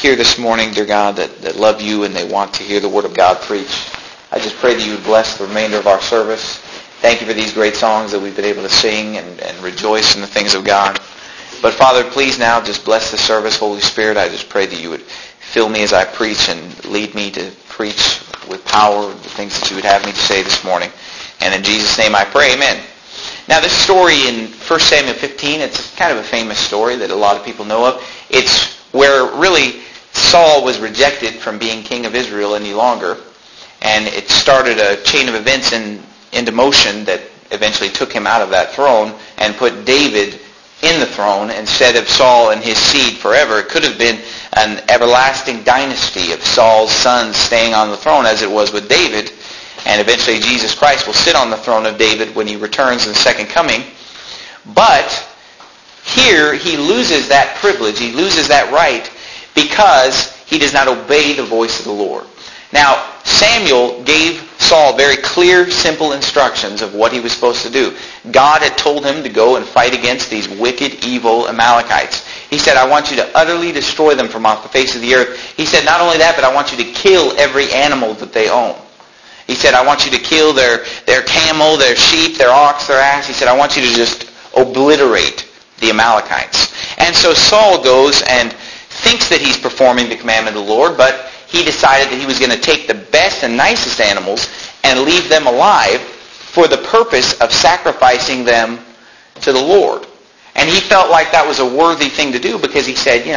here this morning, dear God, that love you and they want to hear the Word of God preached. I just pray that you would bless the remainder of our service. Thank you for these great songs that we've been able to sing and rejoice in the things of God. But Father, please now just bless the service. Holy Spirit, I just pray that you would fill me as I preach and lead me to preach with power the things that you would have me to say this morning. And in Jesus' name I pray, amen. Now this story in 1 Samuel 15, it's kind of a famous story that a lot of people know of. It's where really Saul was rejected from being king of Israel any longer. And it started a chain of events into motion that eventually took him out of that throne and put David in the throne instead of Saul and his seed forever. It could have been an everlasting dynasty of Saul's sons staying on the throne as it was with David. And eventually Jesus Christ will sit on the throne of David when he returns in the second coming. But here he loses that privilege, he loses that right because he does not obey the voice of the Lord. Now, Samuel gave Saul very clear, simple instructions of what he was supposed to do. God had told him to go and fight against these wicked, evil Amalekites. He said, I want you to utterly destroy them from off the face of the earth. He said, not only that, but I want you to kill every animal that they own. He said, I want you to kill their camel, their sheep, their ox, their ass. He said, I want you to just obliterate the Amalekites. And so Saul goes and thinks that he's performing the commandment of the Lord, but he decided that he was going to take the best and nicest animals and leave them alive for the purpose of sacrificing them to the Lord. And he felt like that was a worthy thing to do because he said,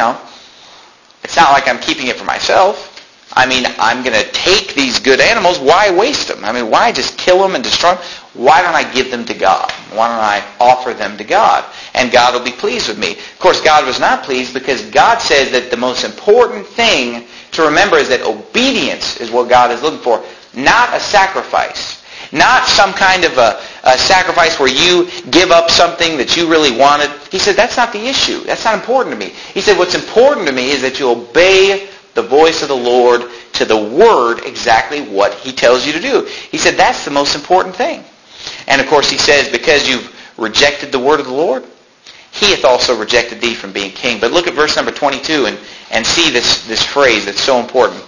it's not like I'm keeping it for myself. I mean, I'm going to take these good animals. Why waste them? I mean, why just kill them and destroy them? Why don't I give them to God? Why don't I offer them to God? And God will be pleased with me. Of course, God was not pleased because God says that the most important thing to remember is that obedience is what God is looking for, not a sacrifice. Not some kind of a sacrifice where you give up something that you really wanted. He said, that's not the issue. That's not important to me. He said, what's important to me is that you obey the voice of the Lord to the word exactly what he tells you to do. He said, that's the most important thing. And of course he says, because you've rejected the word of the Lord, he hath also rejected thee from being king. But look at verse number 22 and see this phrase that's so important.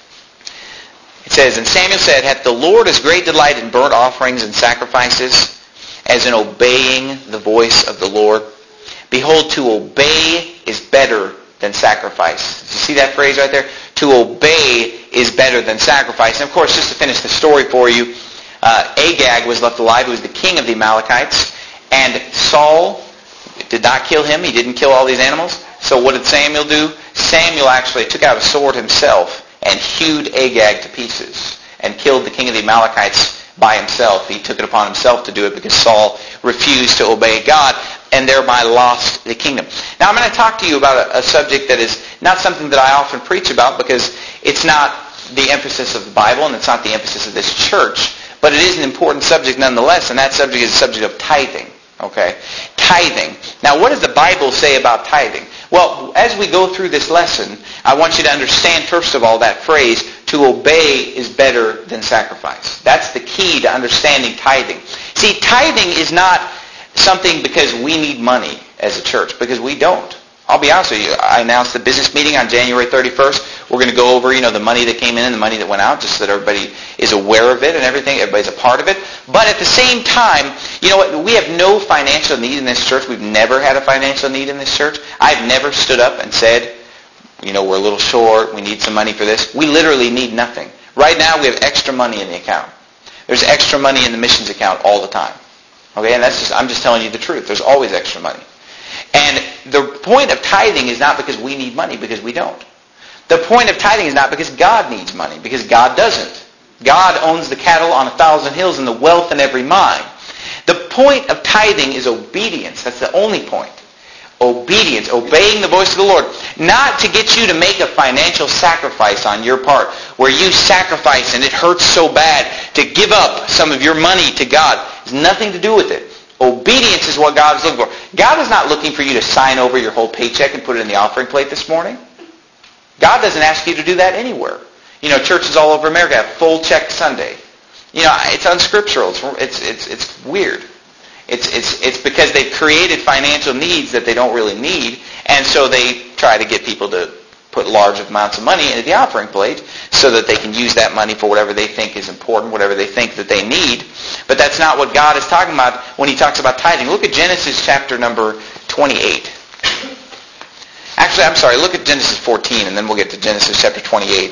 It says, and Samuel said, hath the Lord as great delight in burnt offerings and sacrifices as in obeying the voice of the Lord? Behold, to obey is better than sacrifice. Did you see that phrase right there? To obey is better than sacrifice. And of course, just to finish the story for you, Agag was left alive. He was the king of the Amalekites. And Saul did not kill him. He didn't kill all these animals. So what did Samuel do? Samuel actually took out a sword himself and hewed Agag to pieces and killed the king of the Amalekites by himself. He took it upon himself to do it because Saul refused to obey God and thereby lost the kingdom. Now I'm going to talk to you about a subject that is not something that I often preach about because it's not the emphasis of the Bible and it's not the emphasis of this church, but it is an important subject nonetheless, and that subject is the subject of tithing. Okay? Tithing. Now what does the Bible say about tithing? Well, as we go through this lesson, I want you to understand first of all that phrase, to obey is better than sacrifice. That's the key to understanding tithing. See, tithing is not something because we need money as a church, because we don't. I'll be honest with you. I announced the business meeting on January 31st. We're going to go over, the money that came in and the money that went out, just so that everybody is aware of it and everything. Everybody's a part of it. But at the same time, you know what? We have no financial need in this church. We've never had a financial need in this church. I've never stood up and said, we're a little short. We need some money for this. We literally need nothing. Right now, we have extra money in the account. There's extra money in the missions account all the time. Okay, and I'm just telling you the truth. There's always extra money. And the point of tithing is not because we need money, because we don't. The point of tithing is not because God needs money, because God doesn't. God owns the cattle on 1,000 hills and the wealth in every mine. The point of tithing is obedience. That's the only point. Obedience, obeying the voice of the Lord. Not to get you to make a financial sacrifice on your part, where you sacrifice and it hurts so bad to give up some of your money to God. It has nothing to do with it. Obedience is what God is looking for. God is not looking for you to sign over your whole paycheck and put it in the offering plate this morning. God doesn't ask you to do that anywhere. Churches all over America have full check Sunday. It's unscriptural. It's weird. It's because they've created financial needs that they don't really need, and so they try to get people to put large amounts of money into the offering plate so that they can use that money for whatever they think is important, whatever they think that they need. But that's not what God is talking about when he talks about tithing. Look at Genesis chapter number 28. Actually, I'm sorry, look at Genesis 14 and then we'll get to Genesis chapter 28.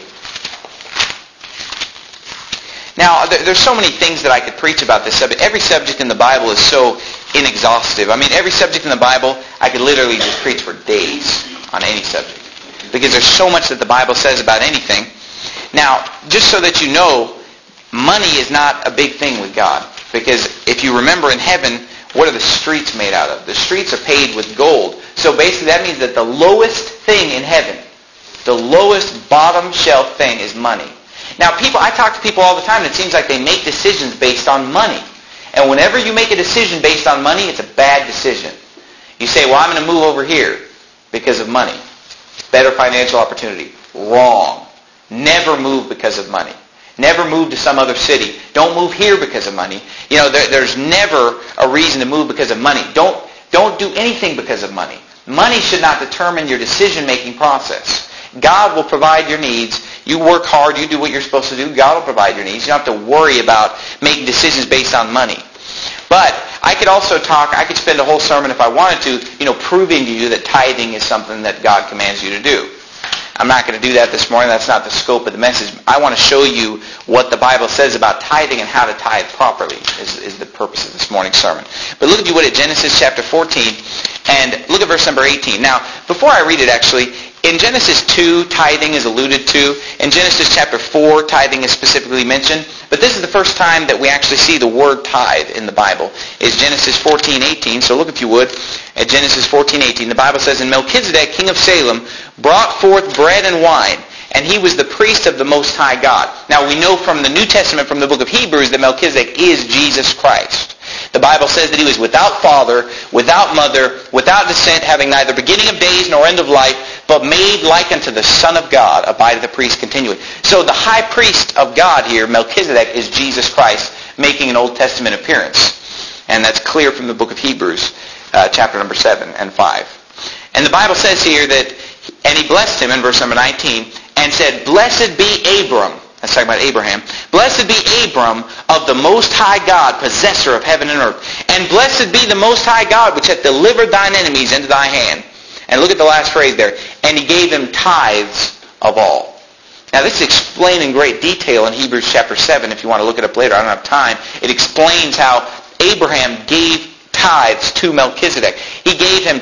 Now, there's so many things that I could preach about this subject. Every subject in the Bible is so inexhaustive. I mean, every subject in the Bible, I could literally just preach for days on any subject. Because there's so much that the Bible says about anything. Now, just so that you know, money is not a big thing with God. Because if you remember in heaven, what are the streets made out of? The streets are paved with gold. So basically that means that the lowest thing in heaven, the lowest bottom shelf thing is money. Now, I talk to people all the time, and it seems like they make decisions based on money. And whenever you make a decision based on money, it's a bad decision. You say, well, I'm going to move over here because of money. Better financial opportunity. Wrong. Never move because of money. Never move to some other city. Don't move here because of money. You know, there's never a reason to move because of money. Don't do anything because of money. Money should not determine your decision-making process. God will provide your needs. You work hard. You do what you're supposed to do. God will provide your needs. You don't have to worry about making decisions based on money. But I could spend a whole sermon if I wanted to, proving to you that tithing is something that God commands you to do. I'm not going to do that this morning. That's not the scope of the message. I want to show you what the Bible says about tithing and how to tithe properly is the purpose of this morning's sermon. But look, if you would, at Genesis chapter 14, and look at verse number 18. Now, before I read it, actually, in Genesis 2, tithing is alluded to. In Genesis chapter 4, tithing is specifically mentioned. But this is the first time that we actually see the word tithe in the Bible. It's Genesis 14:18. So look, if you would, at Genesis 14:18. The Bible says, "And Melchizedek, king of Salem, brought forth bread and wine, and he was the priest of the Most High God." Now we know from the New Testament, from the book of Hebrews, that Melchizedek is Jesus Christ. The Bible says that he was without father, without mother, without descent, having neither beginning of days nor end of life, but made like unto the Son of God, abideth the priest continually. So the high priest of God here, Melchizedek, is Jesus Christ, making an Old Testament appearance. And that's clear from the book of Hebrews, chapter number 7 and 5. And the Bible says here that, and he blessed him in verse number 19, and said, "Blessed be Abram," that's talking about Abraham, "blessed be Abram of the Most High God, possessor of heaven and earth. And blessed be the Most High God, which hath delivered thine enemies into thy hand." And look at the last phrase there. "And he gave him tithes of all." Now this is explained in great detail in Hebrews chapter 7. If you want to look it up later, I don't have time. It explains how Abraham gave tithes to Melchizedek. He gave him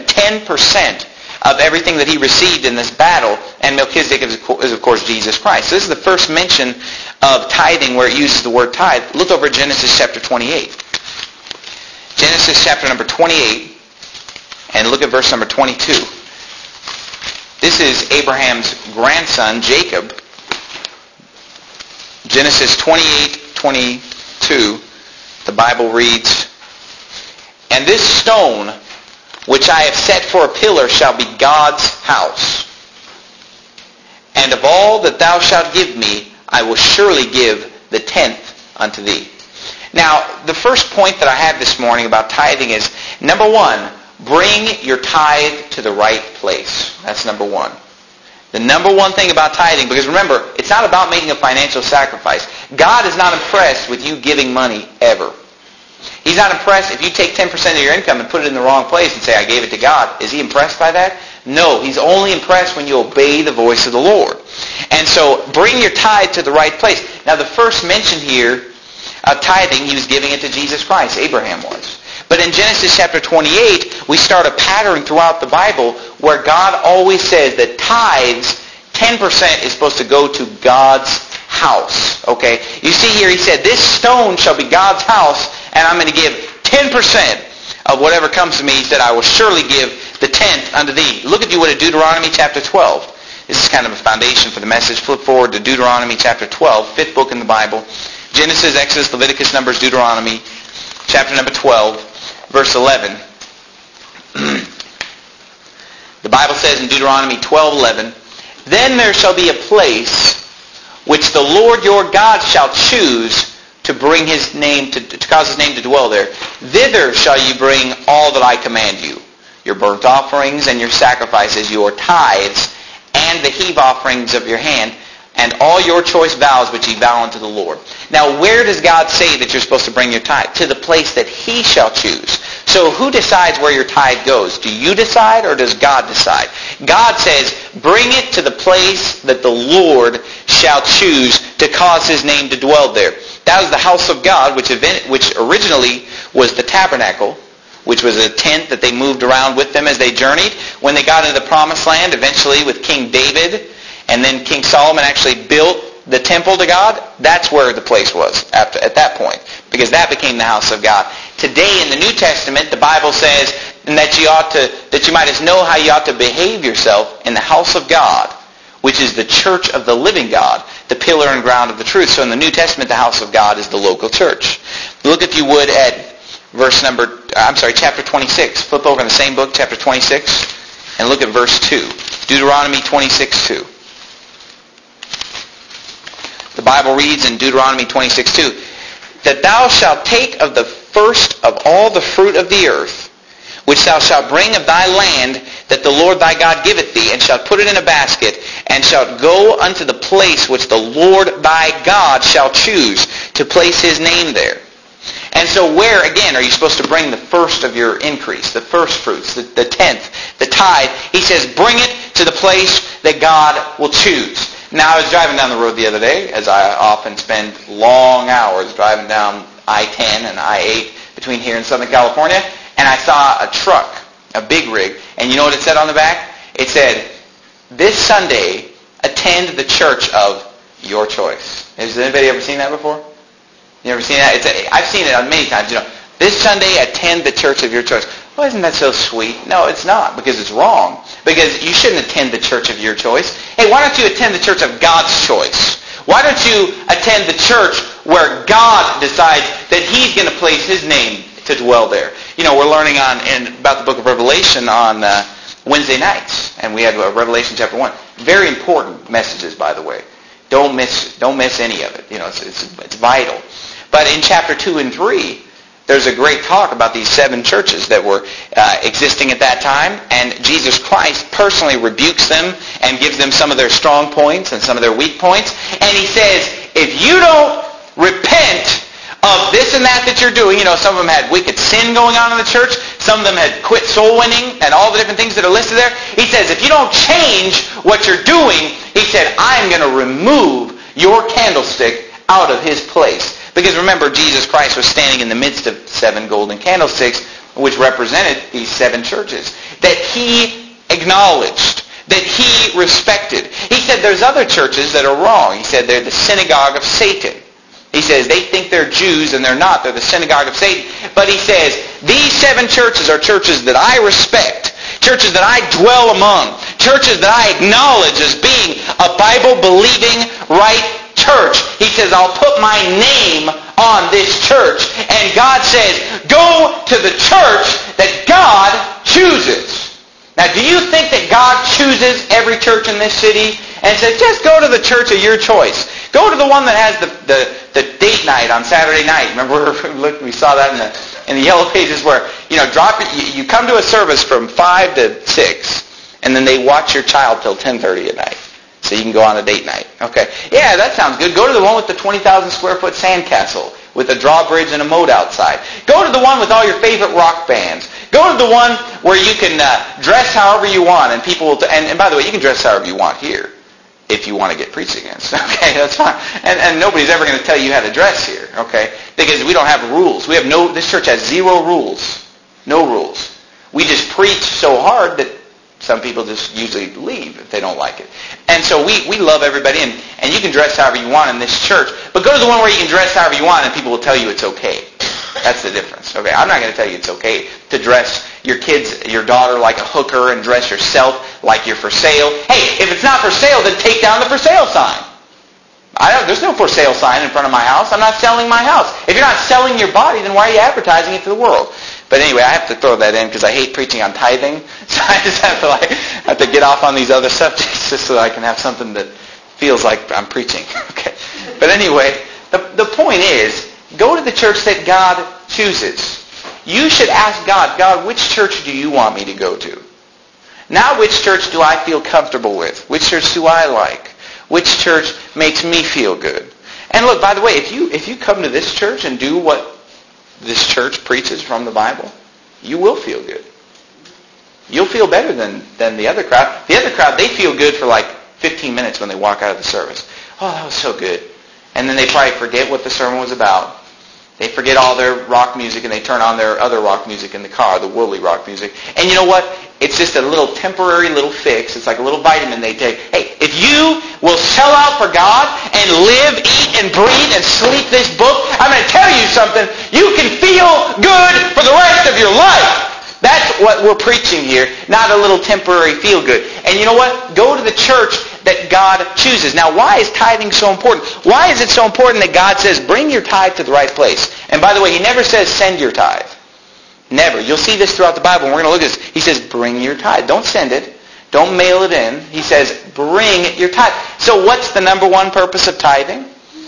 10% of everything that he received in this battle, and Melchizedek is of course Jesus Christ. So this is the first mention of tithing where it uses the word tithe. Look over at Genesis chapter 28. Genesis chapter number 28, and look at verse number 22. This is Abraham's grandson, Jacob. Genesis 28:22, the Bible reads, "And this stone which I have set for a pillar shall be God's house. And of all that thou shalt give me, I will surely give the 10th unto thee." Now, the first point that I have this morning about tithing is, number one, bring your tithe to the right place. That's number one. The number one thing about tithing, because remember, it's not about making a financial sacrifice. God is not impressed with you giving money ever. He's not impressed if you take 10% of your income and put it in the wrong place and say, "I gave it to God." Is he impressed by that? No, he's only impressed when you obey the voice of the Lord. And so bring your tithe to the right place. Now the first mention here of tithing, he was giving it to Jesus Christ. Abraham was. But in Genesis chapter 28, we start a pattern throughout the Bible where God always says that tithes, 10% is supposed to go to God's house. Okay? You see here, he said, "This stone shall be God's house, and I'm going to give 10% of whatever comes to me." He said, "I will surely give the 10th unto thee." Look, if you would, at Deuteronomy chapter 12. This is kind of a foundation for the message. Flip forward to Deuteronomy chapter 12, fifth book in the Bible. Genesis, Exodus, Leviticus, Numbers, Deuteronomy, chapter number 12, verse 11. The Bible says in Deuteronomy 12:11, "Then there shall be a place which the Lord your God shall choose to bring his name to cause his name to dwell there. Thither shall you bring all that I command you, your burnt offerings and your sacrifices, your tithes, and the heave offerings of your hand, and all your choice vows which ye vow unto the Lord. Now, where does God say that you're supposed to bring your tithe? To the place that he shall choose. So who decides where your tithe goes? Do you decide, or does God decide? God says, bring it to the place that the Lord shall choose to cause his name to dwell there. That was the house of God, which originally was the tabernacle, which was a tent that they moved around with them as they journeyed. When they got into the promised land, eventually with King David, and then King Solomon actually built the temple to God, that's where the place was at that point, because that became the house of God. Today in the New Testament, the Bible says that you might know how you ought to behave yourself in the house of God, which is the church of the living God, the pillar and ground of the truth. So in the New Testament, the house of God is the local church. Look, if you would, at chapter 26. Flip over in the same book, chapter 26, and look at verse 2. Deuteronomy 26:2. The Bible reads in Deuteronomy 26:2, that thou shalt take of the first of all the fruit of the earth, which thou shalt bring of thy land, that the Lord thy God giveth thee, and shalt put it in a basket, and shalt go unto the place which the Lord thy God shall choose to place his name there. And so where, again, are you supposed to bring the first of your increase, the first fruits, the tenth, the tithe? He says, bring it to the place that God will choose. Now, I was driving down the road the other day, as I often spend long hours driving down I-10 and I-8 between here and Southern California, and I saw a truck, a big rig, and you know what it said on the back? It said, this Sunday, attend the church of your choice. Has anybody ever seen that before? You ever seen that? I've seen it many times. This Sunday, attend the church of your choice. Well, isn't that so sweet? No, it's not, because it's wrong. Because you shouldn't attend the church of your choice. Hey, why don't you attend the church of God's choice? Why don't you attend the church where God decides that he's going to place his name to dwell there? We're learning about the book of Revelation on Wednesday nights, and we have Revelation chapter 1. Very important messages, by the way. Don't miss any of it. It's vital. But in chapter 2 and 3, there's a great talk about these 7 churches that were existing at that time, and Jesus Christ personally rebukes them and gives them some of their strong points and some of their weak points. And he says, if you don't repent of this and that you're doing, some of them had wicked sin going on in the church, some of them had quit soul winning, and all the different things that are listed there. He says, if you don't change what you're doing, he said, I'm going to remove your candlestick out of his place. Because remember, Jesus Christ was standing in the midst of 7 golden candlesticks, which represented these 7 churches, that he acknowledged, that he respected. He said there's other churches that are wrong. He said they're the synagogue of Satan. He says they think they're Jews and they're not. They're the synagogue of Satan. But he says these 7 churches are churches that I respect, churches that I dwell among, churches that I acknowledge as being a Bible-believing, right church. He says, I'll put my name on this church. And God says, go to the church that God chooses. Now, do you think that God chooses every church in this city and says, just go to the church of your choice? Go to the one that has the date night on Saturday night. Remember, we saw that in the yellow pages where, you come to a service from 5 to 6, and then they watch your child till 10:30 at night. So you can go on a date night. Okay. Yeah, that sounds good. Go to the one with the 20,000 square foot sandcastle with a drawbridge and a moat outside. Go to the one with all your favorite rock bands. Go to the one where you can dress however you want, and people will... And by the way, you can dress however you want here if you want to get preached against. Okay, that's fine. And nobody's ever going to tell you how to dress here. Okay, because we don't have rules. This church has 0 rules. No rules. We just preach so hard that some people just usually leave if they don't like it. And so we love everybody, and you can dress however you want in this church. But go to the one where you can dress however you want, and people will tell you it's okay. That's the difference. Okay, I'm not going to tell you it's okay to dress your daughter like a hooker and dress yourself like you're for sale. Hey, if it's not for sale, then take down the for sale sign. There's no for sale sign in front of my house. I'm not selling my house. If you're not selling your body, then why are you advertising it to the world? But anyway, I have to throw that in because I hate preaching on tithing. So I just have to get off on these other subjects just so I can have something that feels like I'm preaching. Okay. But anyway, the point is, go to the church that God chooses. You should ask God, which church do you want me to go to? Not which church do I feel comfortable with? Which church do I like? Which church makes me feel good? And look, by the way, if you come to this church and do what this church preaches from the Bible, you will feel good. You'll feel better than the other crowd. The other crowd, they feel good for like 15 minutes when they walk out of the service. Oh, that was so good. And then they probably forget what the sermon was about. They forget all their rock music and they turn on their other rock music in the car, the worldly rock music. And you know what? It's just a little temporary little fix. It's like a little vitamin they take. Hey, if you will sell out for God and live, eat, and breathe and sleep this book, I'm going to tell you something. You can feel good for the rest of your life. That's what we're preaching here, not a little temporary feel-good. And you know what? Go to the church that God chooses. Now, why is tithing so important? Why is it so important that God says, bring your tithe to the right place? And by the way, he never says, send your tithe. Never. You'll see this throughout the Bible, and we're going to look at this. He says, bring your tithe. Don't send it. Don't mail it in. He says, bring your tithe. So what's the number one purpose of tithing?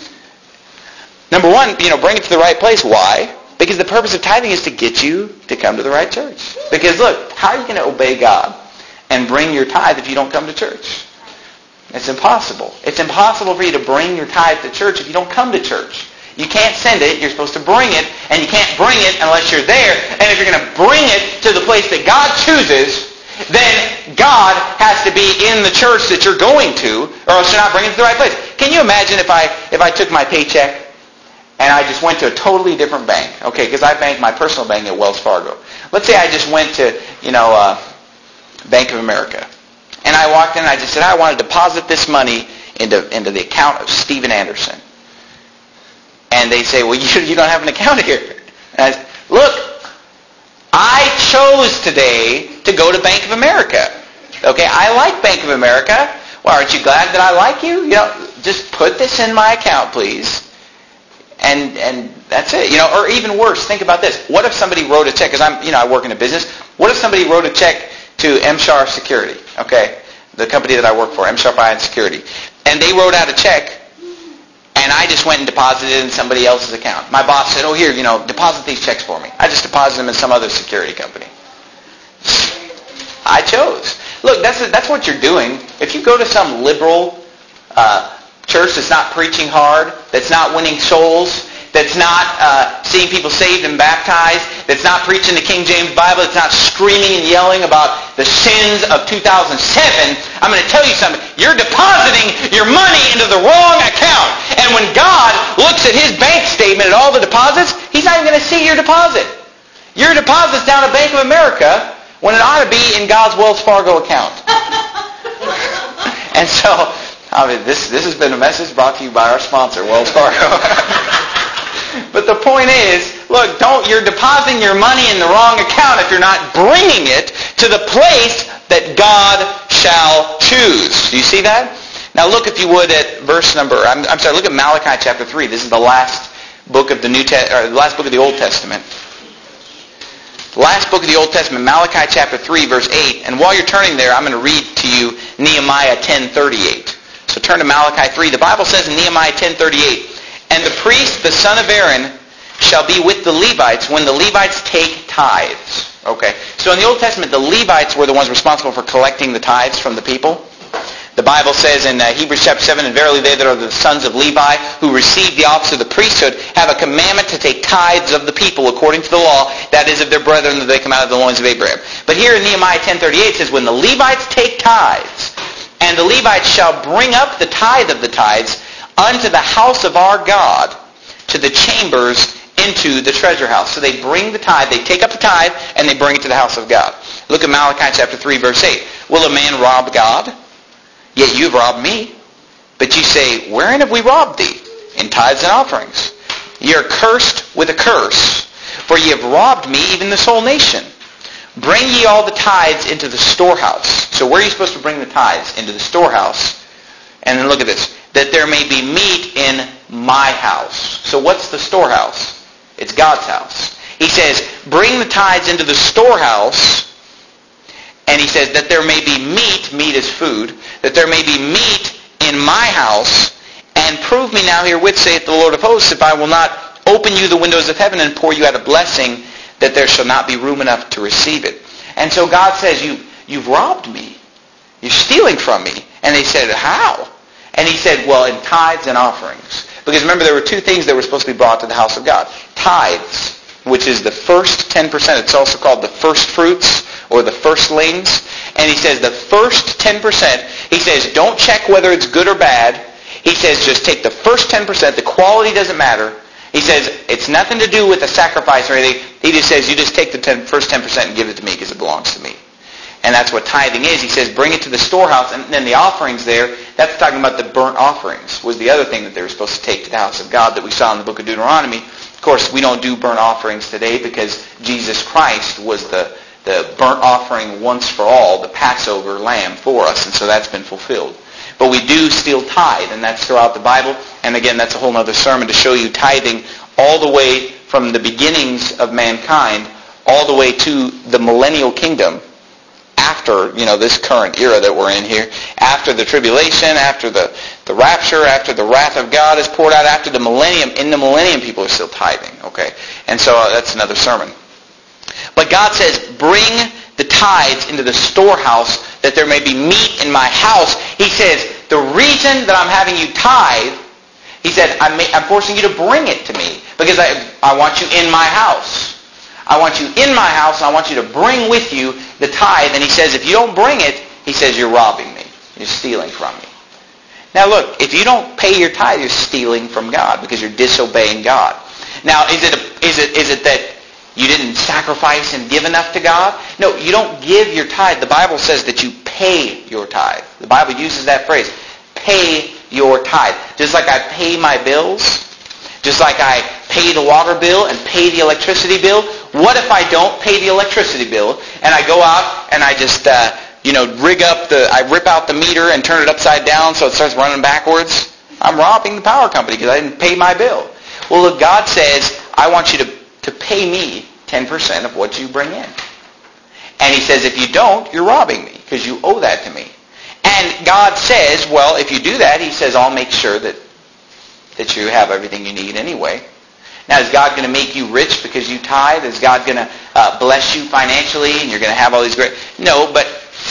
Number one, bring it to the right place. Why? Because the purpose of tithing is to get you to come to the right church. Because look, how are you going to obey God and bring your tithe if you don't come to church? It's impossible. It's impossible for you to bring your tithe to church if you don't come to church. You can't send it. You're supposed to bring it. And you can't bring it unless you're there. And if you're going to bring it to the place that God chooses, then God has to be in the church that you're going to, or else you're not bringing it to the right place. Can you imagine if I took my paycheck and I just went to a totally different bank? Okay, because I bank my personal bank at Wells Fargo. Let's say I just went to, Bank of America. And I walked in and I just said, I want to deposit this money into the account of Steven Anderson. And they say, well, you don't have an account here. And I said, look, I chose today to go to Bank of America. Okay, I like Bank of America. Well, aren't you glad that I like you? Just put this in my account, please. And that's it. Or even worse, think about this. What if somebody wrote a check? Because I work in a business. What if somebody wrote a check to M-Shar Security, okay, the company that I work for, M-Shar Fire and Security, and they wrote out a check, and I just went and deposited it in somebody else's account. My boss said, oh, here, deposit these checks for me. I just deposited them in some other security company. I chose. Look, that's what you're doing. If you go to some liberal church that's not preaching hard, that's not winning souls, that's not seeing people saved and baptized, that's not preaching the King James Bible, that's not screaming and yelling about the sins of 2007, I'm going to tell you something. You're depositing your money into the wrong account. And when God looks at his bank statement at all the deposits, he's not even going to see your deposit. Your deposit's down at Bank of America when it ought to be in God's Wells Fargo account. And so, this has been a message brought to you by our sponsor, Wells Fargo. But the point is, look, you're depositing your money in the wrong account if you're not bringing it to the place that God shall choose. Do you see that? Now look, if you would, at look at Malachi chapter 3. This is the last book of the the last book of the Old Testament. The last book of the Old Testament, Malachi chapter 3, verse 8. And while you're turning there, I'm going to read to you Nehemiah 10:38. So turn to Malachi 3. The Bible says in Nehemiah 10:38, and the priest, the son of Aaron, shall be with the Levites when the Levites take tithes. Okay. So in the Old Testament, the Levites were the ones responsible for collecting the tithes from the people. The Bible says in Hebrews chapter 7, and verily they that are the sons of Levi, who receive the office of the priesthood, have a commandment to take tithes of the people according to the law, that is of their brethren, that they come out of the loins of Abraham. But here in Nehemiah 10:38 says, when the Levites take tithes, and the Levites shall bring up the tithe of the tithes unto the house of our God, to the chambers into the treasure house. So they bring the tithe, they take up the tithe, and they bring it to the house of God. Look at Malachi chapter 3, verse 8. Will a man rob God? Yet you have robbed me. But you say, wherein have we robbed thee? In tithes and offerings. Ye are cursed with a curse, for ye have robbed me, even this whole nation. Bring ye all the tithes into the storehouse. So where are you supposed to bring the tithes? Into the storehouse. And then look at this. That there may be meat in my house. So what's the storehouse? It's God's house. He says, bring the tithes into the storehouse. And he says that there may be meat. Meat is food. That there may be meat in my house. And prove me now herewith, saith the Lord of hosts, if I will not open you the windows of heaven and pour you out a blessing, that there shall not be room enough to receive it. And so God says, you've robbed me. You're stealing from me. And they said, how? And he said, well, in tithes and offerings. Because remember, there were two things that were supposed to be brought to the house of God. Tithes, which is the first 10%. It's also called the first fruits or the firstlings. And he says the first 10%, he says, don't check whether it's good or bad. He says, just take the first 10%. The quality doesn't matter. He says, it's nothing to do with a sacrifice or anything. He just says, you just take the first 10% and give it to me because it belongs to me. And that's what tithing is. He says, bring it to the storehouse. And then the offerings there, that's talking about the burnt offerings, was the other thing that they were supposed to take to the house of God that we saw in the book of Deuteronomy. Of course, we don't do burnt offerings today because Jesus Christ was the burnt offering once for all, the Passover lamb for us. And so that's been fulfilled. But we do still tithe, and that's throughout the Bible. And again, that's a whole other sermon to show you tithing all the way from the beginnings of mankind all the way to the millennial kingdom after, this current era that we're in here, after the tribulation, after the rapture, after the wrath of God is poured out, after the millennium. In the millennium, people are still tithing, okay? And so that's another sermon. But God says, bring the tithes into the storehouse that there may be meat in my house. He says, the reason that I'm having you tithe, he said, I'm forcing you to bring it to me because I want you in my house. I want you in my house, and I want you to bring with you the tithe. And he says, if you don't bring it, he says, you're robbing me. You're stealing from me. Now look, if you don't pay your tithe, you're stealing from God because you're disobeying God. Now, is it that you didn't sacrifice and give enough to God? No, you don't give your tithe. The Bible says that you pay your tithe. The Bible uses that phrase, pay your tithe. Just like I pay my bills, just like I pay the water bill and pay the electricity bill. What if I don't pay the electricity bill and I go out and I just, I rip out the meter and turn it upside down so it starts running backwards? I'm robbing the power company because I didn't pay my bill. Well, look, God says, I want you to pay me 10% of what you bring in. And he says, if you don't, you're robbing me because you owe that to me. And God says, well, if you do that, he says, I'll make sure that you have everything you need anyway. Now, is God going to make you rich because you tithe? Is God going to bless you financially and you're going to have all these great... No, but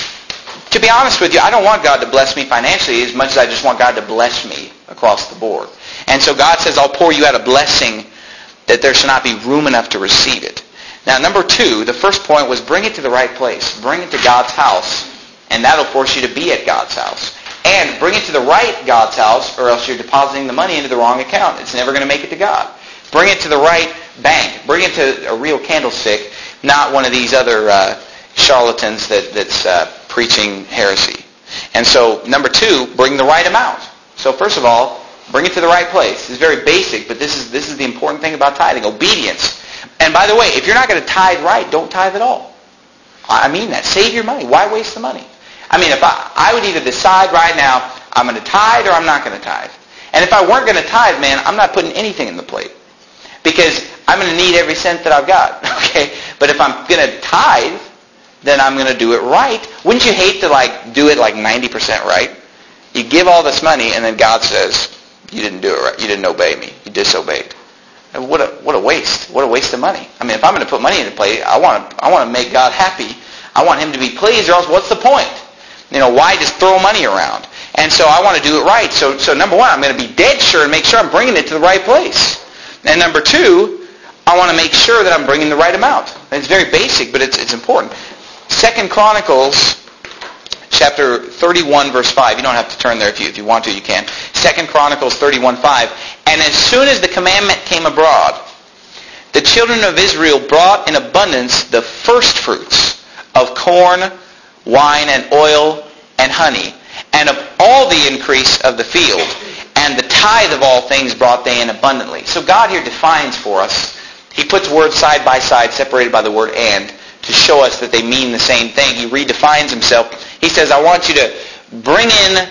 to be honest with you, I don't want God to bless me financially as much as I just want God to bless me across the board. And so God says, I'll pour you out a blessing that there should not be room enough to receive it. Now, number 2, the first point was bring it to the right place. Bring it to God's house, and that'll force you to be at God's house. And bring it to the right God's house, or else you're depositing the money into the wrong account. It's never going to make it to God. Bring it to the right bank. Bring it to a real candlestick, not one of these other charlatans that's preaching heresy. And so, number 2, bring the right amount. So first of all, bring it to the right place. It's very basic, but this is the important thing about tithing, obedience. And by the way, if you're not going to tithe right, don't tithe at all. I mean that. Save your money. Why waste the money? I mean, if I would either decide right now, I'm going to tithe or I'm not going to tithe. And if I weren't going to tithe, man, I'm not putting anything in the plate. Because I'm going to need every cent that I've got. Okay? But if I'm going to tithe, then I'm going to do it right. Wouldn't you hate to do it 90% right? You give all this money and then God says, you didn't do it right. You didn't obey me. You disobeyed. And what a waste. What a waste of money. I mean, if I'm going to put money in the plate, I want to make God happy. I want him to be pleased, or else what's the point? Why just throw money around? And so I want to do it right. So number 1, I'm going to be dead sure and make sure I'm bringing it to the right place. And number 2, I want to make sure that I'm bringing the right amount. And it's very basic, but it's important. 2 Chronicles chapter 31, verse 5. You don't have to turn there. If you want to, you can. 2 Chronicles 31, 5. And as soon as the commandment came abroad, the children of Israel brought in abundance the first fruits of corn, wine, and oil, and honey, and of all the increase of the field, and the tithe of all things brought they in abundantly. So God here defines for us. He puts words side by side, separated by the word and, to show us that they mean the same thing. He redefines himself. He says, I want you to bring in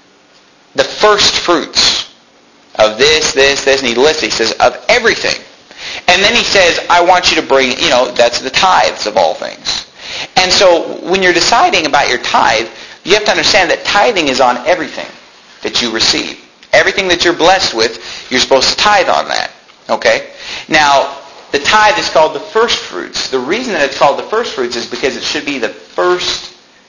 the first fruits of this, and he lists, he says, of everything. And then he says, I want you to bring, that's the tithes of all things. And so when you're deciding about your tithe, you have to understand that tithing is on everything that you receive. Everything that you're blessed with, you're supposed to tithe on that. Okay? Now, the tithe is called the first fruits. The reason that it's called the first fruits is because it should be the first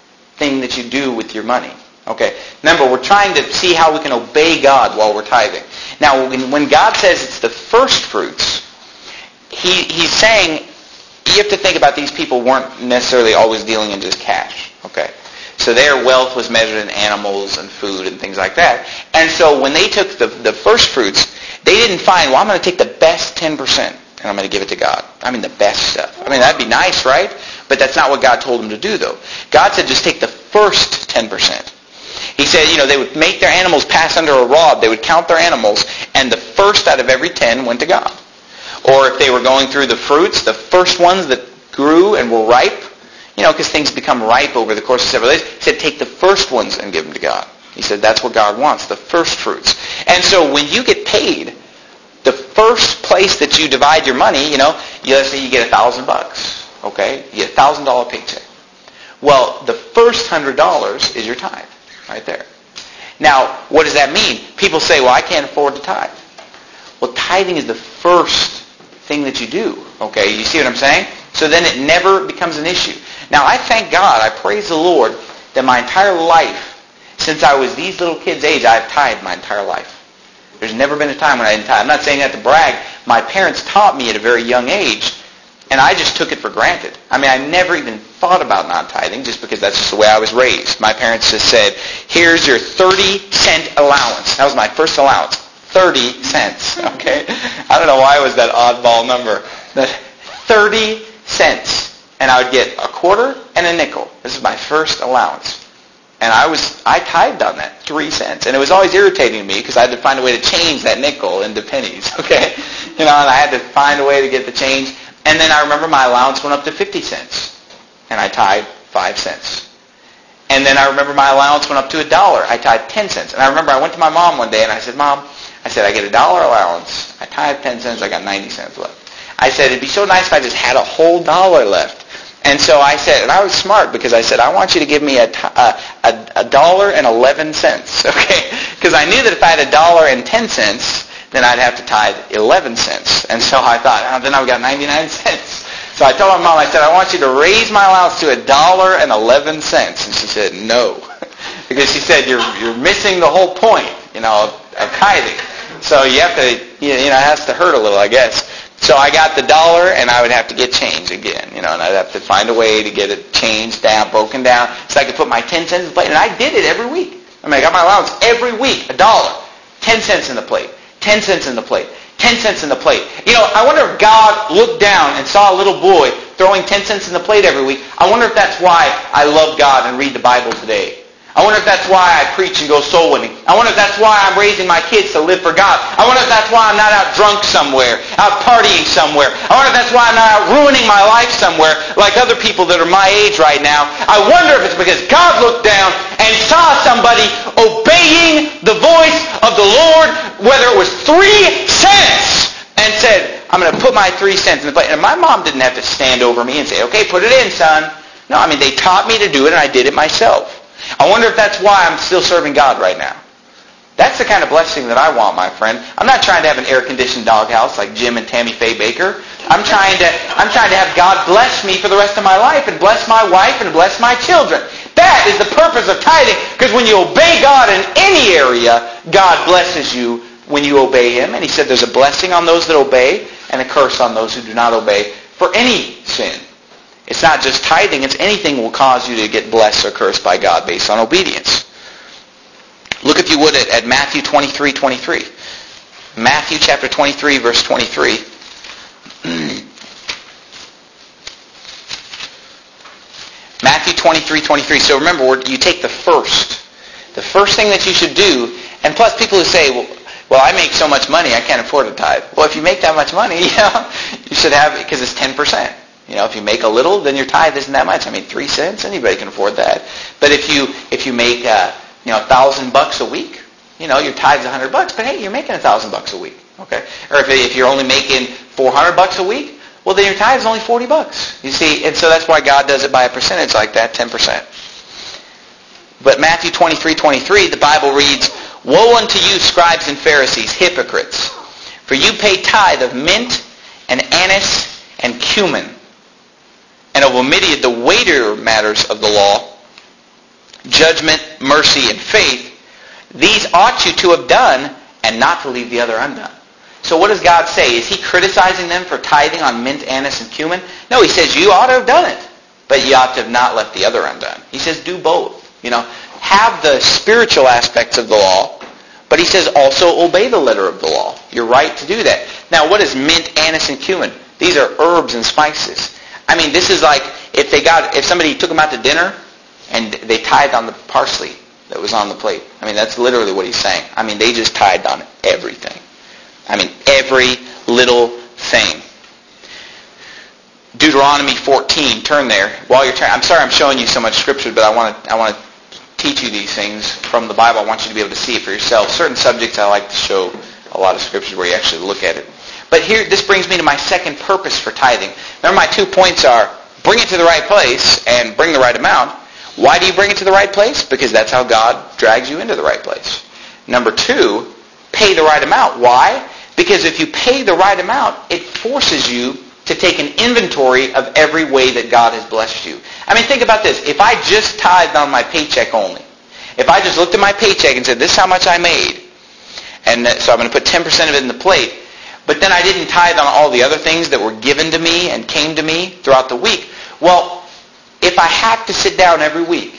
thing that you do with your money. Okay. Remember, we're trying to see how we can obey God while we're tithing. Now, when God says it's the first fruits, He's saying you have to think about these people weren't necessarily always dealing in just cash. Okay. So their wealth was measured in animals and food and things like that. And so when they took the first fruits, they didn't find, well, I'm going to take the best 10% and I'm going to give it to God. I mean, the best stuff. I mean, that'd be nice, right? But that's not what God told them to do, though. God said just take the first 10%. He said, they would make their animals pass under a rod. They would count their animals, and the first out of every 10 went to God. Or if they were going through the fruits, the first ones that grew and were ripe, because things become ripe over the course of several days, he said, take the first ones and give them to God. He said, that's what God wants, the first fruits. And so when you get paid, the first place that you divide your money, let's say you get $1,000, okay? You get a $1,000 paycheck. Well, the first $100 is your tithe, right there. Now, what does that mean? People say, well, I can't afford to tithe. Well, tithing is the first thing that you do, okay? You see what I'm saying? So then it never becomes an issue. Now, I thank God, I praise the Lord, that my entire life, since I was these little kids' age, I've tithed my entire life. There's never been a time when I didn't tithe. I'm not saying that to brag. My parents taught me at a very young age, and I just took it for granted. I mean, I never even thought about not tithing just because that's just the way I was raised. My parents just said, here's your 30-cent allowance. That was my first allowance. 30 cents, okay? I don't know why it was that oddball number. 30 cents. And I would get a quarter and a nickel. This is my first allowance. And I tithed on that, 3 cents. And it was always irritating to me because I had to find a way to change that nickel into pennies, okay? And I had to find a way to get the change. And then I remember my allowance went up to 50 cents. And I tithed 5 cents. And then I remember my allowance went up to $1. I tithed 10 cents. And I remember I went to my mom one day and I said, Mom, I get $1 allowance. I tithe 10 cents. I got 90 cents left. I said, it'd be so nice if I just had a whole $1 left. And so I said, and I was smart because I said, I want you to give me $1.11, okay? Because I knew that if I had $1.10, then I'd have to tithe 11 cents. And so I thought, then I've got 99 cents. So I told my mom, I said, I want you to raise my allowance to $1.11. And she said, no. Because she said, you're missing the whole point, of tithing. So you have to, it has to hurt a little, I guess. So I got the $1 and I would have to get change again, and I'd have to find a way to get it changed down, broken down, so I could put my 10 cents in the plate. And I did it every week. I got my allowance every week, $1, 10 cents in the plate, 10 cents in the plate, 10 cents in the plate. I wonder if God looked down and saw a little boy throwing 10 cents in the plate every week. I wonder if that's why I love God and read the Bible today. I wonder if that's why I preach and go soul winning. I wonder if that's why I'm raising my kids to live for God. I wonder if that's why I'm not out drunk somewhere, out partying somewhere. I wonder if that's why I'm not out ruining my life somewhere like other people that are my age right now. I wonder if it's because God looked down and saw somebody obeying the voice of the Lord, whether it was 3 cents, and said, I'm going to put my 3 cents in the plate. And my mom didn't have to stand over me and say, okay, put it in, son. No, they taught me to do it, and I did it myself. I wonder if that's why I'm still serving God right now. That's the kind of blessing that I want, my friend. I'm not trying to have an air-conditioned doghouse like Jim and Tammy Faye Baker. I'm trying to have God bless me for the rest of my life and bless my wife and bless my children. That is the purpose of tithing, because when you obey God in any area, God blesses you when you obey Him. And He said there's a blessing on those that obey and a curse on those who do not obey for any sin. It's not just tithing, it's anything will cause you to get blessed or cursed be God based on obedience. Look, if you would, at Matthew 23:23. Matthew chapter 23, verse 23. Matthew 23:23. So remember, you take the first thing that you should do, and plus people who say, well, I make so much money, I can't afford to tithe. Well, if you make that much money, you should have it because it's 10%. If you make a little, then your tithe isn't that much. 3 cents, anybody can afford that. But if you make $1,000 a week, your tithe's $100. But hey, you're making $1,000 a week, okay? Or if you're only making $400 a week, well, then your tithe's only $40. You see, and so that's why God does it by a percentage like that, 10%. But Matthew 23:23, the Bible reads, "Woe unto you, scribes and Pharisees, hypocrites! For you pay tithe of mint and anise and cumin, and have omitted the weightier matters of the law, judgment, mercy, and faith, these ought you to have done, and not to leave the other undone. So what does God say? Is he criticizing them for tithing on mint, anise, and cumin? No, he says you ought to have done it, but you ought to have not left the other undone. He says do both. Have the spiritual aspects of the law, but he says also obey the letter of the law. You're right to do that. Now, what is mint, anise, and cumin? These are herbs and spices. I mean, this is like if somebody took them out to dinner and they tithed on the parsley that was on the plate. I mean, that's literally what he's saying. I mean, they just tithed on everything. I mean, every little thing. Deuteronomy 14. Turn there. While you're I'm sorry I'm showing you so much scripture, but I want to teach you these things from the Bible. I want you to be able to see it for yourself. Certain subjects I like to show a lot of scripture where you actually look at it. But here, this brings me to my second purpose for tithing. Remember, my 2 points are bring it to the right place and bring the right amount. Why do you bring it to the right place? Because that's how God drags you into the right place. Number 2, pay the right amount. Why? Because if you pay the right amount, it forces you to take an inventory of every way that God has blessed you. I mean, think about this. If I just tithed on my paycheck only, if I just looked at my paycheck and said, this is how much I made, and so I'm going to put 10% of it in the plate, but then I didn't tithe on all the other things that were given to me and came to me throughout the week, well, if I have to sit down every week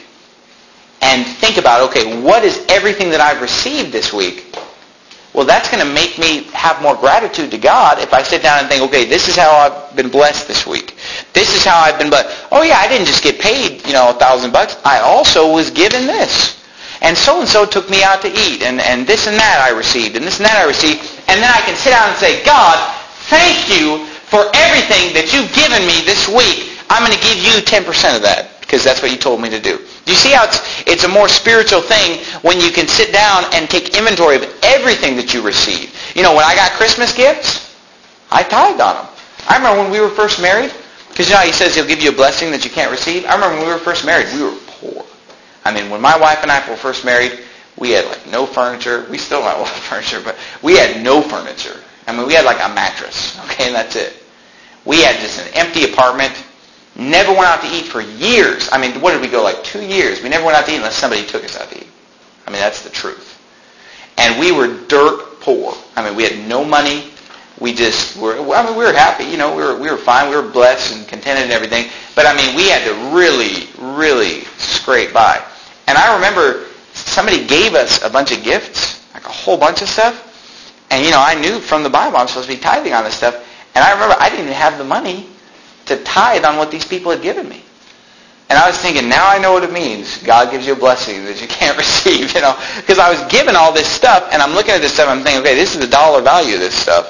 and think about, okay, what is everything that I've received this week? Well, that's going to make me have more gratitude to God if I sit down and think, okay, this is how I've been blessed this week. This is how I've been blessed. Oh yeah, I didn't just get paid, $1,000. I also was given this. And so took me out to eat. And this and that I received. And this and that I received. And then I can sit down and say, God, thank you for everything that you've given me this week. I'm going to give you 10% of that because that's what you told me to do. Do you see how it's a more spiritual thing when you can sit down and take inventory of everything that you receive? When I got Christmas gifts, I tithed on them. I remember when we were first married, because he says he'll give you a blessing that you can't receive. I remember when we were first married, we were poor. I mean, when my wife and I were first married, we had no furniture. We still don't have a lot of furniture, but we had no furniture. I mean, we had a mattress, okay, and that's it. We had just an empty apartment. Never went out to eat for years. I mean, what did we go, 2 years? We never went out to eat unless somebody took us out to eat. I mean, that's the truth. And we were dirt poor. I mean, we had no money. We just were, we were happy. We were fine. We were blessed and contented and everything. But, I mean, we had to really, really scrape by. And I remember somebody gave us a bunch of gifts, a whole bunch of stuff. And, I knew from the Bible I'm supposed to be tithing on this stuff. And I remember I didn't even have the money to tithe on what these people had given me. And I was thinking, now I know what it means. God gives you a blessing that you can't receive, Because I was given all this stuff, and I'm looking at this stuff, and I'm thinking, okay, this is the dollar value of this stuff.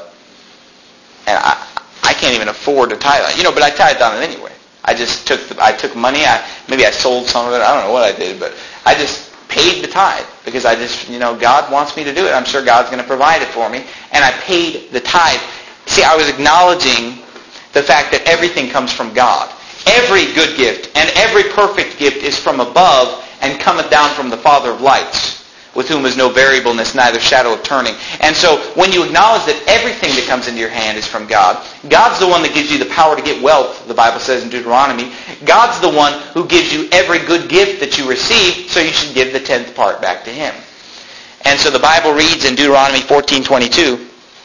And I can't even afford to tithe on it. But I tithed on it anyway. I took money, maybe I sold some of it, I don't know what I did, but I just paid the tithe because I just, God wants me to do it. I'm sure God's going to provide it for me. And I paid the tithe. See, I was acknowledging the fact that everything comes from God. Every good gift and every perfect gift is from above and cometh down from the Father of lights, with whom is no variableness, neither shadow of turning. And so when you acknowledge that everything that comes into your hand is from God, God's the one that gives you the power to get wealth, the Bible says in Deuteronomy. God's the one who gives you every good gift that you receive, so you should give the 10th part back to Him. And so the Bible reads in Deuteronomy 14:22,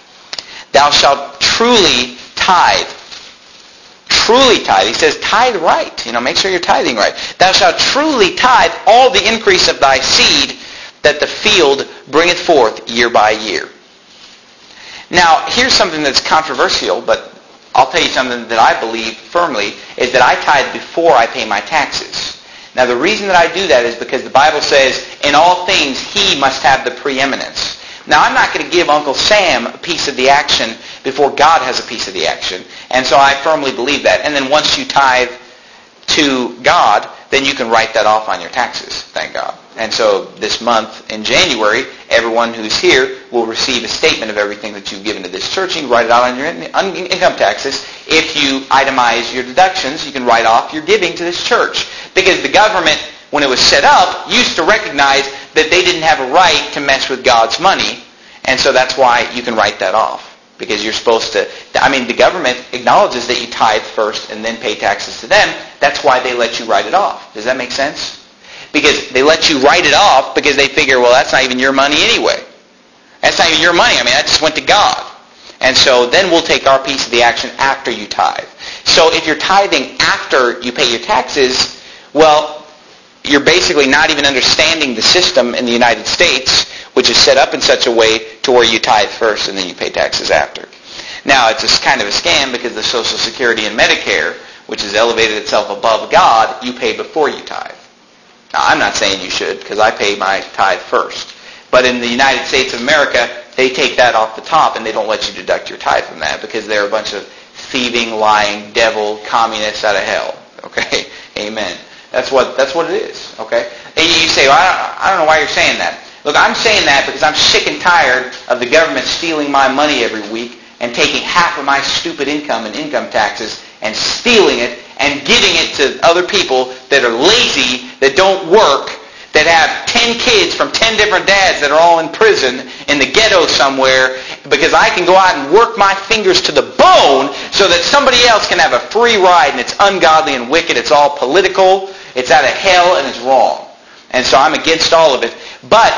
thou shalt truly tithe. Truly tithe. He says tithe right. Make sure you're tithing right. Thou shalt truly tithe all the increase of thy seed that the field bringeth forth year by year. Now, here's something that's controversial, but I'll tell you something that I believe firmly, is that I tithe before I pay my taxes. Now, the reason that I do that is because the Bible says, in all things, he must have the preeminence. Now, I'm not going to give Uncle Sam a piece of the action before God has a piece of the action. And so I firmly believe that. And then once you tithe to God, then you can write that off on your taxes, thank God. And so this month in January, everyone who's here will receive a statement of everything that you've given to this church. You can write it out on your income taxes. If you itemize your deductions, you can write off your giving to this church. Because the government, when it was set up, used to recognize that they didn't have a right to mess with God's money. And so that's why you can write that off. Because you're supposed to, the government acknowledges that you tithe first and then pay taxes to them. That's why they let you write it off. Does that make sense? because they let you write it off because they figure, well, that's not even your money anyway. That's not even your money. I mean, that just went to God. And so then we'll take our piece of the action after you tithe. So if you're tithing after you pay your taxes, well, you're basically not even understanding the system in the United States, which is set up in such a way to where you tithe first and then you pay taxes after. Now, it's just kind of a scam because the Social Security and Medicare, which has elevated itself above God, you pay before you tithe. Now, I'm not saying you should because I pay my tithe first. But in the United States of America, they take that off the top and they don't let you deduct your tithe from that because they're a bunch of thieving, lying, devil, communists out of hell. Okay? Amen. That's what it is. Okay? And you say, well, I don't know why you're saying that. Look, I'm saying that because I'm sick and tired of the government stealing my money every week and taking half of my stupid income and income taxes and stealing it and giving it to other people that are lazy, that don't work, that have 10 kids from 10 different dads that are all in prison in the ghetto somewhere because I can go out and work my fingers to the bone so that somebody else can have a free ride, and it's ungodly and wicked. It's all political. It's out of hell and it's wrong. And so I'm against all of it. But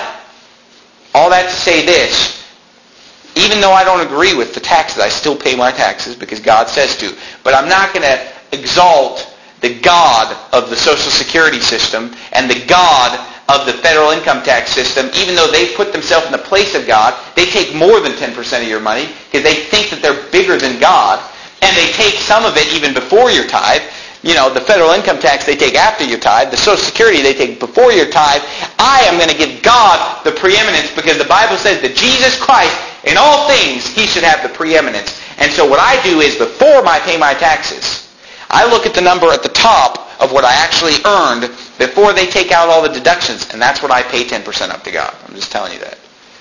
all that to say this, even though I don't agree with the taxes, I still pay my taxes because God says to. But I'm not going to exalt the God of the Social Security system and the God of the federal income tax system, even though they put themselves in the place of God. They take more than 10% of your money because they think that they're bigger than God, and they take some of it even before your tithe. You know, the federal income tax they take after your tithe. The Social Security they take before your tithe. I am going to give God the preeminence because the Bible says that Jesus Christ, in all things, He should have the preeminence. And so what I do is before I pay my taxes, I look at the number at the top of what I actually earned before they take out all the deductions, and that's what I pay 10% up to God. I'm just telling you that.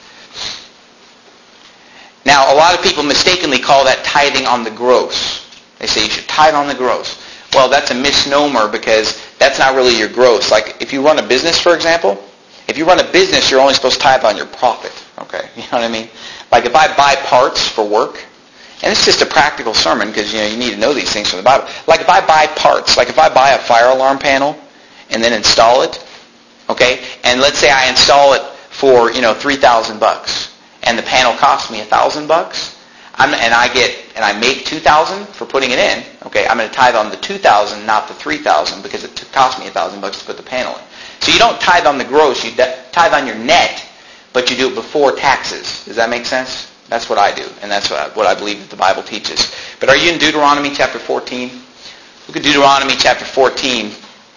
Now, a lot of people mistakenly call that tithing on the gross. They say you should tithe on the gross. Well, that's a misnomer because that's not really your gross. Like if you run a business, for example, if you run a business, you're only supposed to tithe on your profit. Okay, you know what I mean? Like if I buy parts for work, and it's just a practical sermon because you need to know these things from the Bible. Like if I buy parts, like if I buy a fire alarm panel and then install it, okay, and let's say I install it for $3,000, and the panel costs me $1,000, and I make $2,000 for putting it in. Okay, I'm going to tithe on the $2,000, not the $3,000, because it cost me $1,000 to put the panel in. So you don't tithe on the gross; you tithe on your net, but you do it before taxes. Does that make sense? That's what I do, and that's what I believe that the Bible teaches. But are you in Deuteronomy chapter 14? Look at Deuteronomy chapter 14.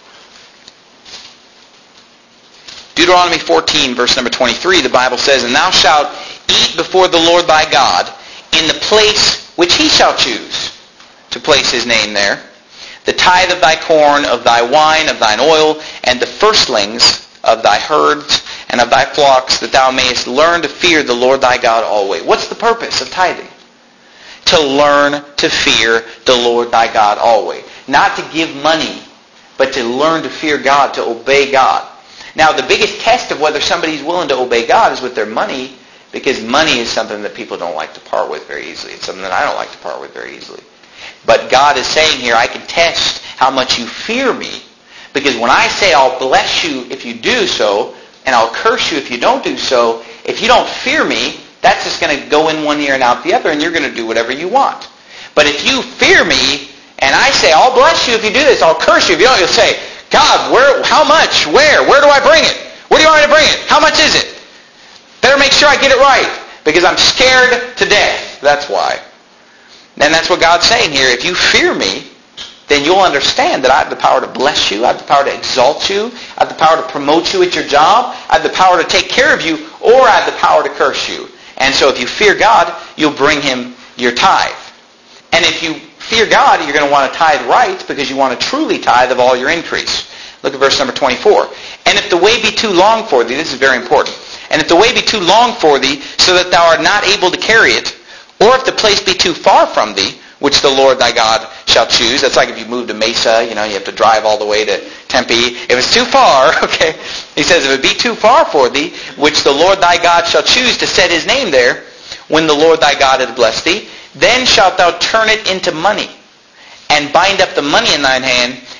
Deuteronomy 14, verse number 23, the Bible says, "And thou shalt eat before the Lord thy God in the place which He shall choose to place His name there, the tithe of thy corn, of thy wine, of thine oil, and the firstlings of thy herds and of thy flocks, that thou mayest learn to fear the Lord thy God always." What's the purpose of tithing? To learn to fear the Lord thy God always. Not to give money, but to learn to fear God, to obey God. Now, the biggest test of whether somebody's willing to obey God is with their money, because money is something that people don't like to part with very easily. It's something that I don't like to part with very easily. But God is saying here, I can test how much you fear me, because when I say I'll bless you if you do so, and I'll curse you if you don't do so, if you don't fear me, that's just going to go in one ear and out the other, and you're going to do whatever you want. But if you fear me, and I say, I'll bless you if you do this, I'll curse you if you don't, you'll say, God, where, how much, where do I bring it? Where do you want me to bring it? How much is it? Better make sure I get it right, because I'm scared to death. That's why. And that's what God's saying here. If you fear me, then you'll understand that I have the power to bless you, I have the power to exalt you, I have the power to promote you at your job, I have the power to take care of you, or I have the power to curse you. And so if you fear God, you'll bring Him your tithe. And if you fear God, you're going to want to tithe right, because you want to truly tithe of all your increase. Look at verse number 24. "And if the way be too long for thee," this is very important, "and if the way be too long for thee, so that thou art not able to carry it, or if the place be too far from thee, which the Lord thy God shall choose." That's like if you move to Mesa, you have to drive all the way to Tempe. If it's too far, okay, he says, "If it be too far for thee, which the Lord thy God shall choose to set His name there, when the Lord thy God hath blessed thee, then shalt thou turn it into money, and bind up the money in thine hand,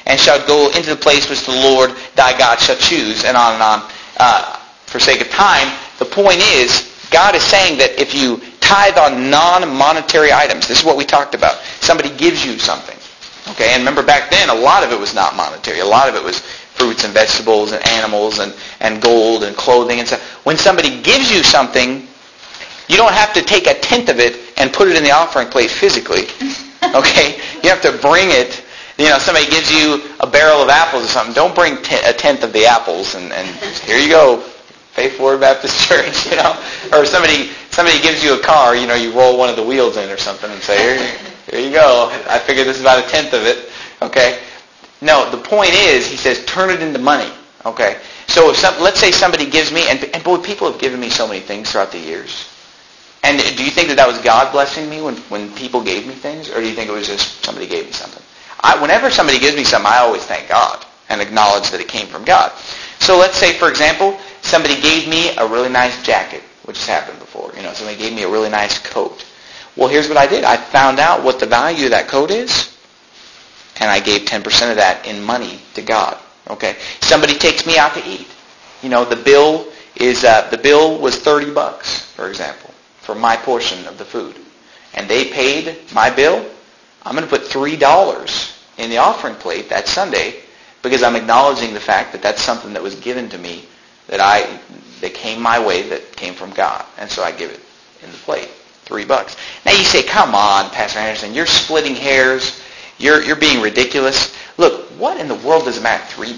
and shalt go into the place which the Lord thy God shall choose, and on and on. For sake of time, the point is, God is saying that if you tithe on non-monetary items, this is what we talked about. Somebody gives you something. Okay, and remember back then, a lot of it was not monetary. A lot of it was fruits and vegetables and animals and gold and clothing and stuff. When somebody gives you something, you don't have to take a tenth of it and put it in the offering plate physically. Okay? You have to bring it. Somebody gives you a barrel of apples or something. Don't bring a tenth of the apples and here you go, Faithful Word Baptist Church, Or somebody gives you a car, you roll one of the wheels in or something and say, here you go. I figure this is about a tenth of it. Okay? No, the point is, he says, turn it into money. Okay? So let's say somebody gives me, and boy, people have given me so many things throughout the years. And do you think that was God blessing me when people gave me things? Or do you think it was just somebody gave me something? Whenever somebody gives me something, I always thank God and acknowledge that it came from God. So let's say, for example, somebody gave me a really nice jacket, which has happened before. Somebody gave me a really nice coat. Well, here's what I did. I found out what the value of that coat is, and I gave 10% of that in money to God. Okay? Somebody takes me out to eat. The bill was $30, for example, for my portion of the food. And they paid my bill. I'm going to put $3 in the offering plate that Sunday because I'm acknowledging the fact that that's something that was given to me that came my way, that came from God. And so I give it in the plate. $3. Now you say, come on, Pastor Anderson, you're splitting hairs. You're being ridiculous. Look, what in the world does it matter? $3.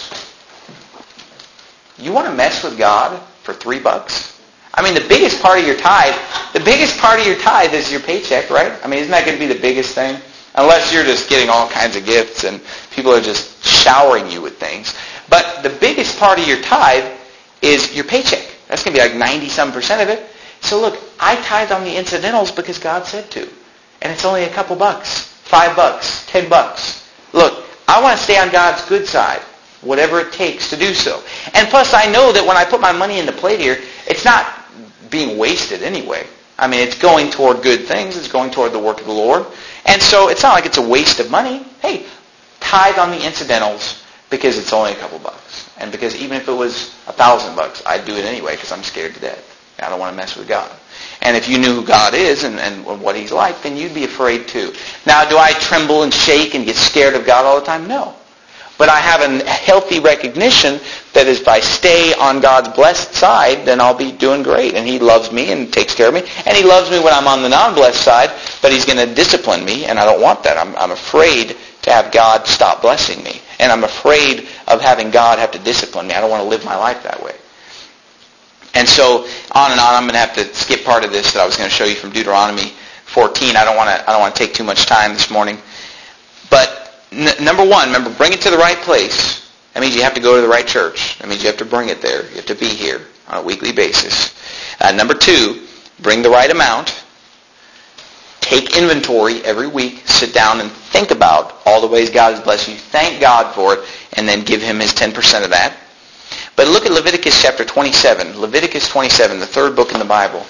You want to mess with God for $3? I mean, the biggest part of your tithe is your paycheck, right? I mean, isn't that going to be the biggest thing? Unless you're just getting all kinds of gifts and people are just showering you with things. But the biggest part of your tithe is your paycheck. That's going to be like 90-some% of it. So look, I tithe on the incidentals because God said to. And it's only a couple bucks. $5, $10. Look, I want to stay on God's good side, whatever it takes to do so. And plus I know that when I put my money in the plate here, it's not being wasted anyway. I mean, it's going toward good things. It's going toward the work of the Lord. And so it's not like it's a waste of money. Hey, tithe on the incidentals because it's only a couple bucks. And because even if it was $1,000, I'd do it anyway because I'm scared to death. I don't want to mess with God. And if you knew who God is and what He's like, then you'd be afraid too. Now, do I tremble and shake and get scared of God all the time? No. But I have a healthy recognition that if I stay on God's blessed side, then I'll be doing great. And He loves me and takes care of me. And He loves me when I'm on the non-blessed side, but He's going to discipline me, and I don't want that. I'm afraid to have God stop blessing me. And I'm afraid of having God have to discipline me. I don't want to live my life that way. And so on and on. I'm going to have to skip part of this that I was going to show you from Deuteronomy 14. I don't want to take too much time this morning. But number one, remember, bring it to the right place. That means you have to go to the right church. That means you have to bring it there. You have to be here on a weekly basis. Number two, bring the right amount. Take inventory every week. Sit down and think about all the ways God has blessed you. Thank God for it, and then give Him His 10% of that. But look at Leviticus chapter 27. Leviticus 27, the third book in the Bible.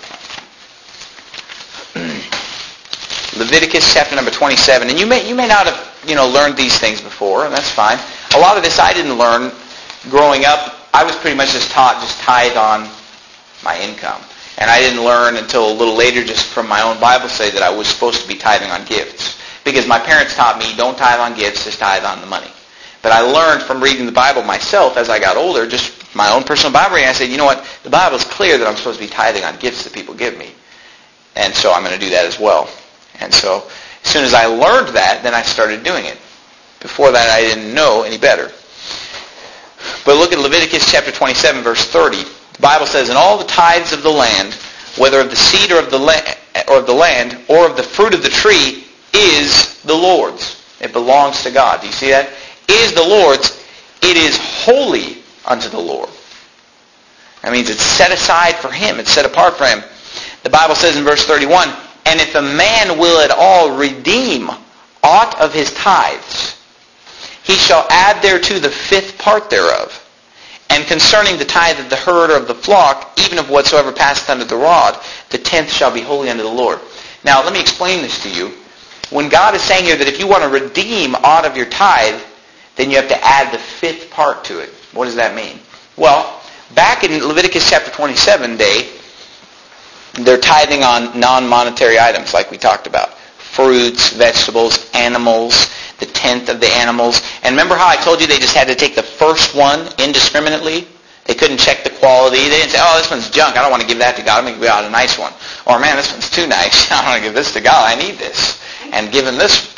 Leviticus chapter number 27. And you may not have learned these things before, and that's fine. A lot of this I didn't learn growing up. I was pretty much just tithe on my income. And I didn't learn until a little later just from my own Bible study that I was supposed to be tithing on gifts. Because my parents taught me, don't tithe on gifts, just tithe on the money. But I learned from reading the Bible myself as I got older, just my own personal Bible reading. I said, you know what? The Bible's clear that I'm supposed to be tithing on gifts that people give me. And so I'm going to do that as well. And so as soon as I learned that, then I started doing it. Before that, I didn't know any better. But look at Leviticus chapter 27, verse 30. The Bible says, "And all the tithes of the land, whether of the seed or of the land, or of the fruit of the tree, is the Lord's." It belongs to God. Do you see that? Is the Lord's. It is holy unto the Lord. That means it's set aside for Him. It's set apart for Him. The Bible says in verse 31, "And if a man will at all redeem aught of his tithes, he shall add thereto the 5th part thereof. And concerning the tithe of the herd or of the flock, even of whatsoever passeth under the rod, the 10th shall be holy unto the Lord." Now, let me explain this to you. When God is saying here that if you want to redeem aught of your tithe, then you have to add the fifth part to it. What does that mean? Well, back in Leviticus chapter 27 day, they're tithing on non-monetary items like we talked about. Fruits, vegetables, animals, the tenth of the animals. And remember how I told you they just had to take the first one indiscriminately? They couldn't check the quality. They didn't say, oh, this one's junk. I don't want to give that to God. I'm going to give God a nice one. Or, man, this one's too nice. I don't want to give this to God. I need this. And give him this,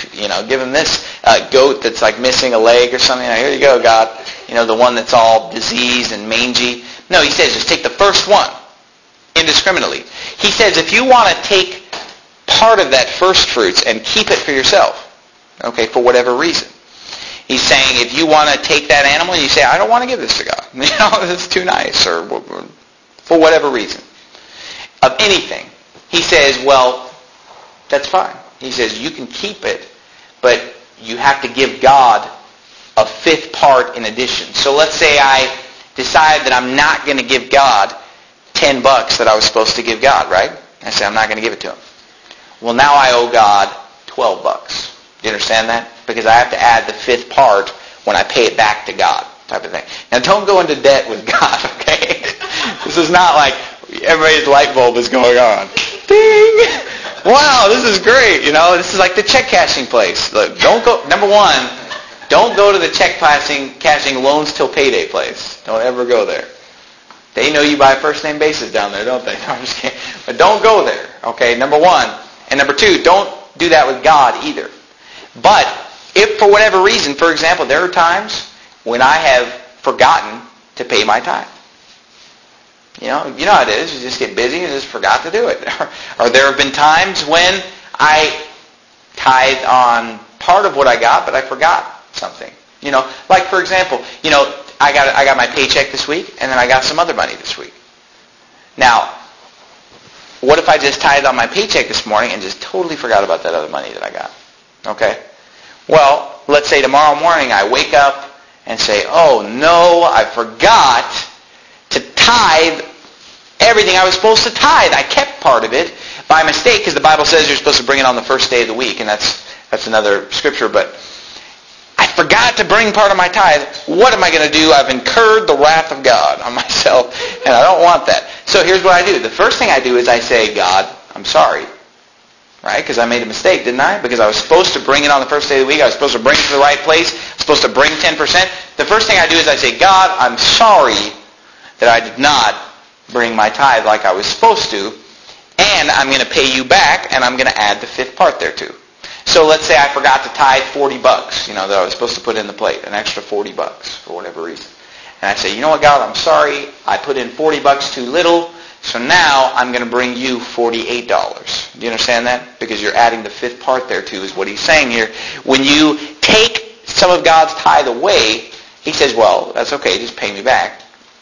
goat that's like missing a leg or something. Here you go, God. The one that's all diseased and mangy. No, he says just take the first one indiscriminately. He says if you want to take part of that first fruits and keep it for yourself, okay, for whatever reason. He's saying if you want to take that animal and you say, I don't want to give this to God. It's too nice, or for whatever reason. Of anything. He says, well, that's fine. He says you can keep it, but you have to give God a fifth part in addition. So let's say I decide that I'm not going to give God $10 that I was supposed to give God, right? I say I'm not going to give it to him. Well, now I owe God $12. Do you understand that? Because I have to add the fifth part when I pay it back to God, type of thing. Now, don't go into debt with God, okay? This is not like everybody's light bulb is going on. Ding! Wow, this is great. This is like the check cashing place. Look, number one, don't go to the check cashing loans till payday place. Don't ever go there. They know you by a first name basis down there, don't they? No, I'm just kidding. But don't go there, okay? Number one. And number two, don't do that with God either. But if for whatever reason, for example, there are times when I have forgotten to pay my tithe. You know how it is. You just get busy and just forgot to do it. Or there have been times when I tithed on part of what I got, but I forgot something. Like for example, I got my paycheck this week, and then I got some other money this week. Now, what if I just tithed on my paycheck this morning and just totally forgot about that other money that I got? Okay? Well, let's say tomorrow morning I wake up and say, oh no, I forgot to tithe everything I was supposed to tithe. I kept part of it by mistake because the Bible says you're supposed to bring it on the first day of the week, and that's another scripture, but I forgot to bring part of my tithe. What am I going to do? I've incurred the wrath of God on myself, and I don't want that. So here's what I do. The first thing I do is I say, God, I'm sorry. Right? Because I made a mistake, didn't I? Because I was supposed to bring it on the first day of the week. I was supposed to bring it to the right place. I was supposed to bring 10%. The first thing I do is I say, God, I'm sorry that I did not bring my tithe like I was supposed to, and I'm going to pay you back, and I'm going to add the fifth part there too. So let's say I forgot to tithe $40, that I was supposed to put in the plate, an extra $40 for whatever reason. And I say, you know what, God, I'm sorry. I put in $40 too little, so now I'm going to bring you $48. Do you understand that? Because you're adding the fifth part there too, is what he's saying here. When you take some of God's tithe away, he says, well, that's okay, just pay me back,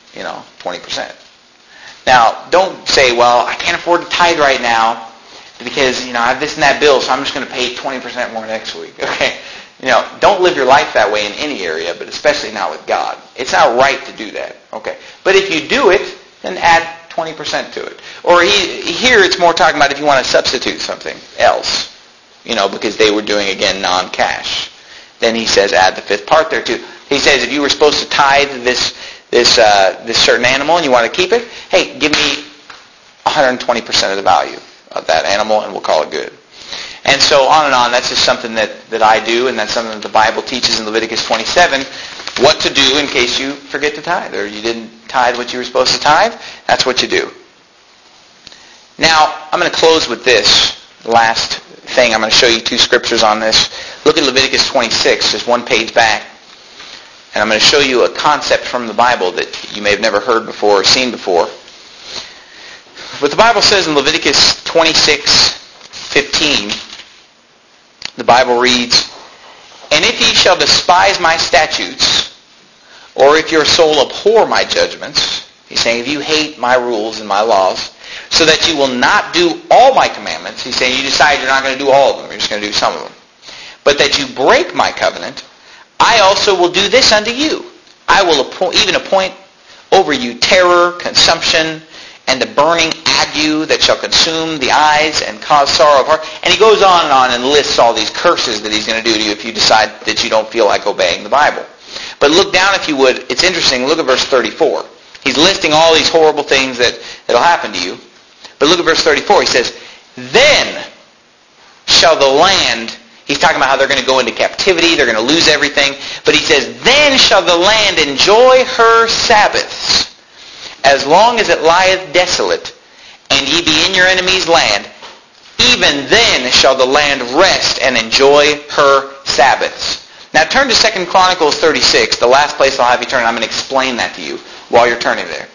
20%. Now, don't say, well, I can't afford to tithe right now because, I have this and that bill, so I'm just going to pay 20% more next week. Okay? Don't live your life that way in any area, but especially not with God. It's not right to do that. Okay? But if you do it, then add 20% to it. Or here it's more talking about if you want to substitute something else, because they were doing, again, non-cash. Then he says add the fifth part there too. He says if you were supposed to tithe this certain animal and you want to keep it, hey, give me 120% of the value of that animal and we'll call it good. And so on and on. That's just something that I do, and that's something that the Bible teaches in Leviticus 27, what to do in case you forget to tithe or you didn't tithe what you were supposed to tithe. That's what you do. Now, I'm going to close with this last thing. I'm going to show you two scriptures on this. Look at Leviticus 26, just one page back. And I'm going to show you a concept from the Bible that you may have never heard before or seen before. But the Bible says in Leviticus 26:15, the Bible reads, "And if ye shall despise my statutes, or if your soul abhor my judgments," he's saying if you hate my rules and my laws, "so that you will not do all my commandments," he's saying you decide you're not going to do all of them, you're just going to do some of them, "but that you break my covenant, I also will do this unto you. I will even appoint over you terror, consumption, and the burning ague that shall consume the eyes and cause sorrow of heart. And he goes on and lists all these curses that he's going to do to you if you decide that you don't feel like obeying the Bible. But look down if you would. It's interesting. Look at verse 34. He's listing all these horrible things that'll happen to you. But look at verse 34. He says, then shall the land... He's talking about how they're going to go into captivity. They're going to lose everything. But he says, then shall the land enjoy her Sabbaths, as long as it lieth desolate, and ye be in your enemy's land. Even then shall the land rest and enjoy her Sabbaths. Now turn to 2 Chronicles 36, the last place I'll have you turn. I'm going to explain that to you while you're turning there.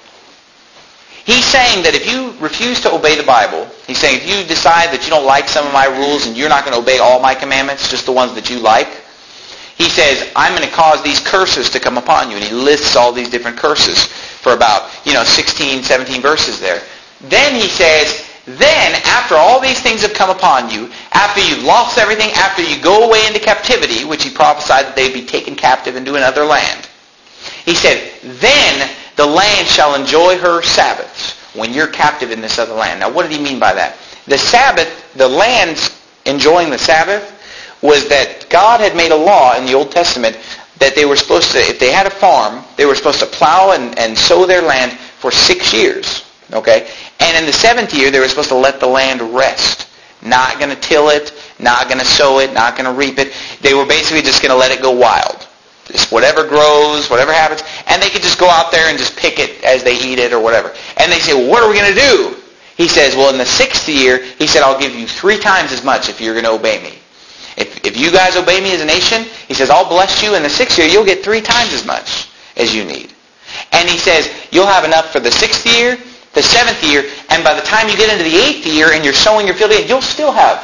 He's saying that if you refuse to obey the Bible, he's saying if you decide that you don't like some of my rules and you're not going to obey all my commandments, just the ones that you like, he says, I'm going to cause these curses to come upon you. And he lists all these different curses for about, 16, 17 verses there. Then he says, then after all these things have come upon you, after you've lost everything, after you go away into captivity, which he prophesied that they'd be taken captive into another land, he said, then the land shall enjoy her Sabbaths when you're captive in this other land. Now, what did he mean by that? The Sabbath, the land's enjoying the Sabbath, was that God had made a law in the Old Testament that they were supposed to, if they had a farm, they were supposed to plow and sow their land for 6 years. Okay? And in the 7th year, they were supposed to let the land rest. Not going to till it, not going to sow it, not going to reap it. They were basically just going to let it go wild. Just whatever grows, whatever happens, and they could just go out there and just pick it as they eat it or whatever. And they say, well, what are we going to do? He says, well, in the 6th year, he said, I'll give you 3 times as much if you're going to obey me. If you guys obey me as a nation, he says, I'll bless you. In the 6th year, you'll get 3 times as much as you need. And he says, you'll have enough for the 6th year, the 7th year, and by the time you get into the 8th year and you're sowing your field, you'll still have,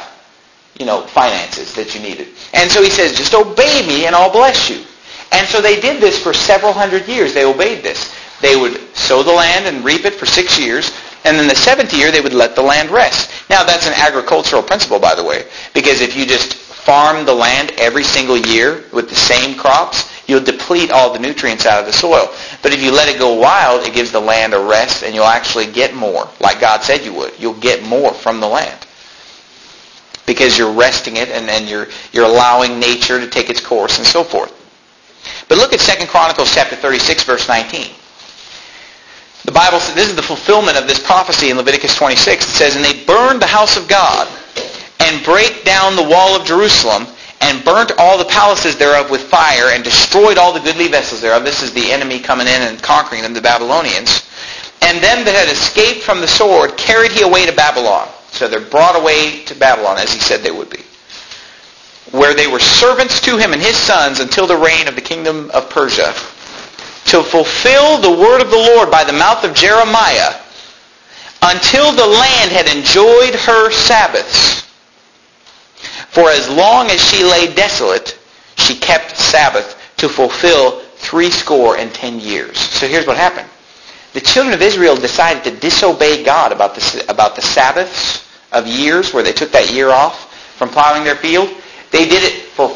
finances that you needed. And so he says, just obey me and I'll bless you. And so they did this for several hundred years. They obeyed this. They would sow the land and reap it for 6 years, and then the 7th year they would let the land rest. Now that's an agricultural principle, by the way, because if you just farm the land every single year with the same crops, you'll deplete all the nutrients out of the soil. But if you let it go wild, it gives the land a rest, and you'll actually get more, like God said you would. You'll get more from the land because you're resting it, and you're allowing nature to take its course and so forth. But look at 2 Chronicles chapter 36, verse 19. The Bible says, this is the fulfillment of this prophecy in Leviticus 26. It says, and they burned the house of God, and brake down the wall of Jerusalem, and burnt all the palaces thereof with fire, and destroyed all the goodly vessels thereof. This is the enemy coming in and conquering them, the Babylonians. And them that had escaped from the sword carried he away to Babylon. So they're brought away to Babylon, as he said they would be, where they were servants to him and his sons until the reign of the kingdom of Persia, to fulfill the word of the Lord by the mouth of Jeremiah, until the land had enjoyed her Sabbaths. For as long as she lay desolate, she kept Sabbath to fulfill 70 years. So here's what happened. The children of Israel decided to disobey God about the Sabbaths of years, where they took that year off from plowing their field. They did it for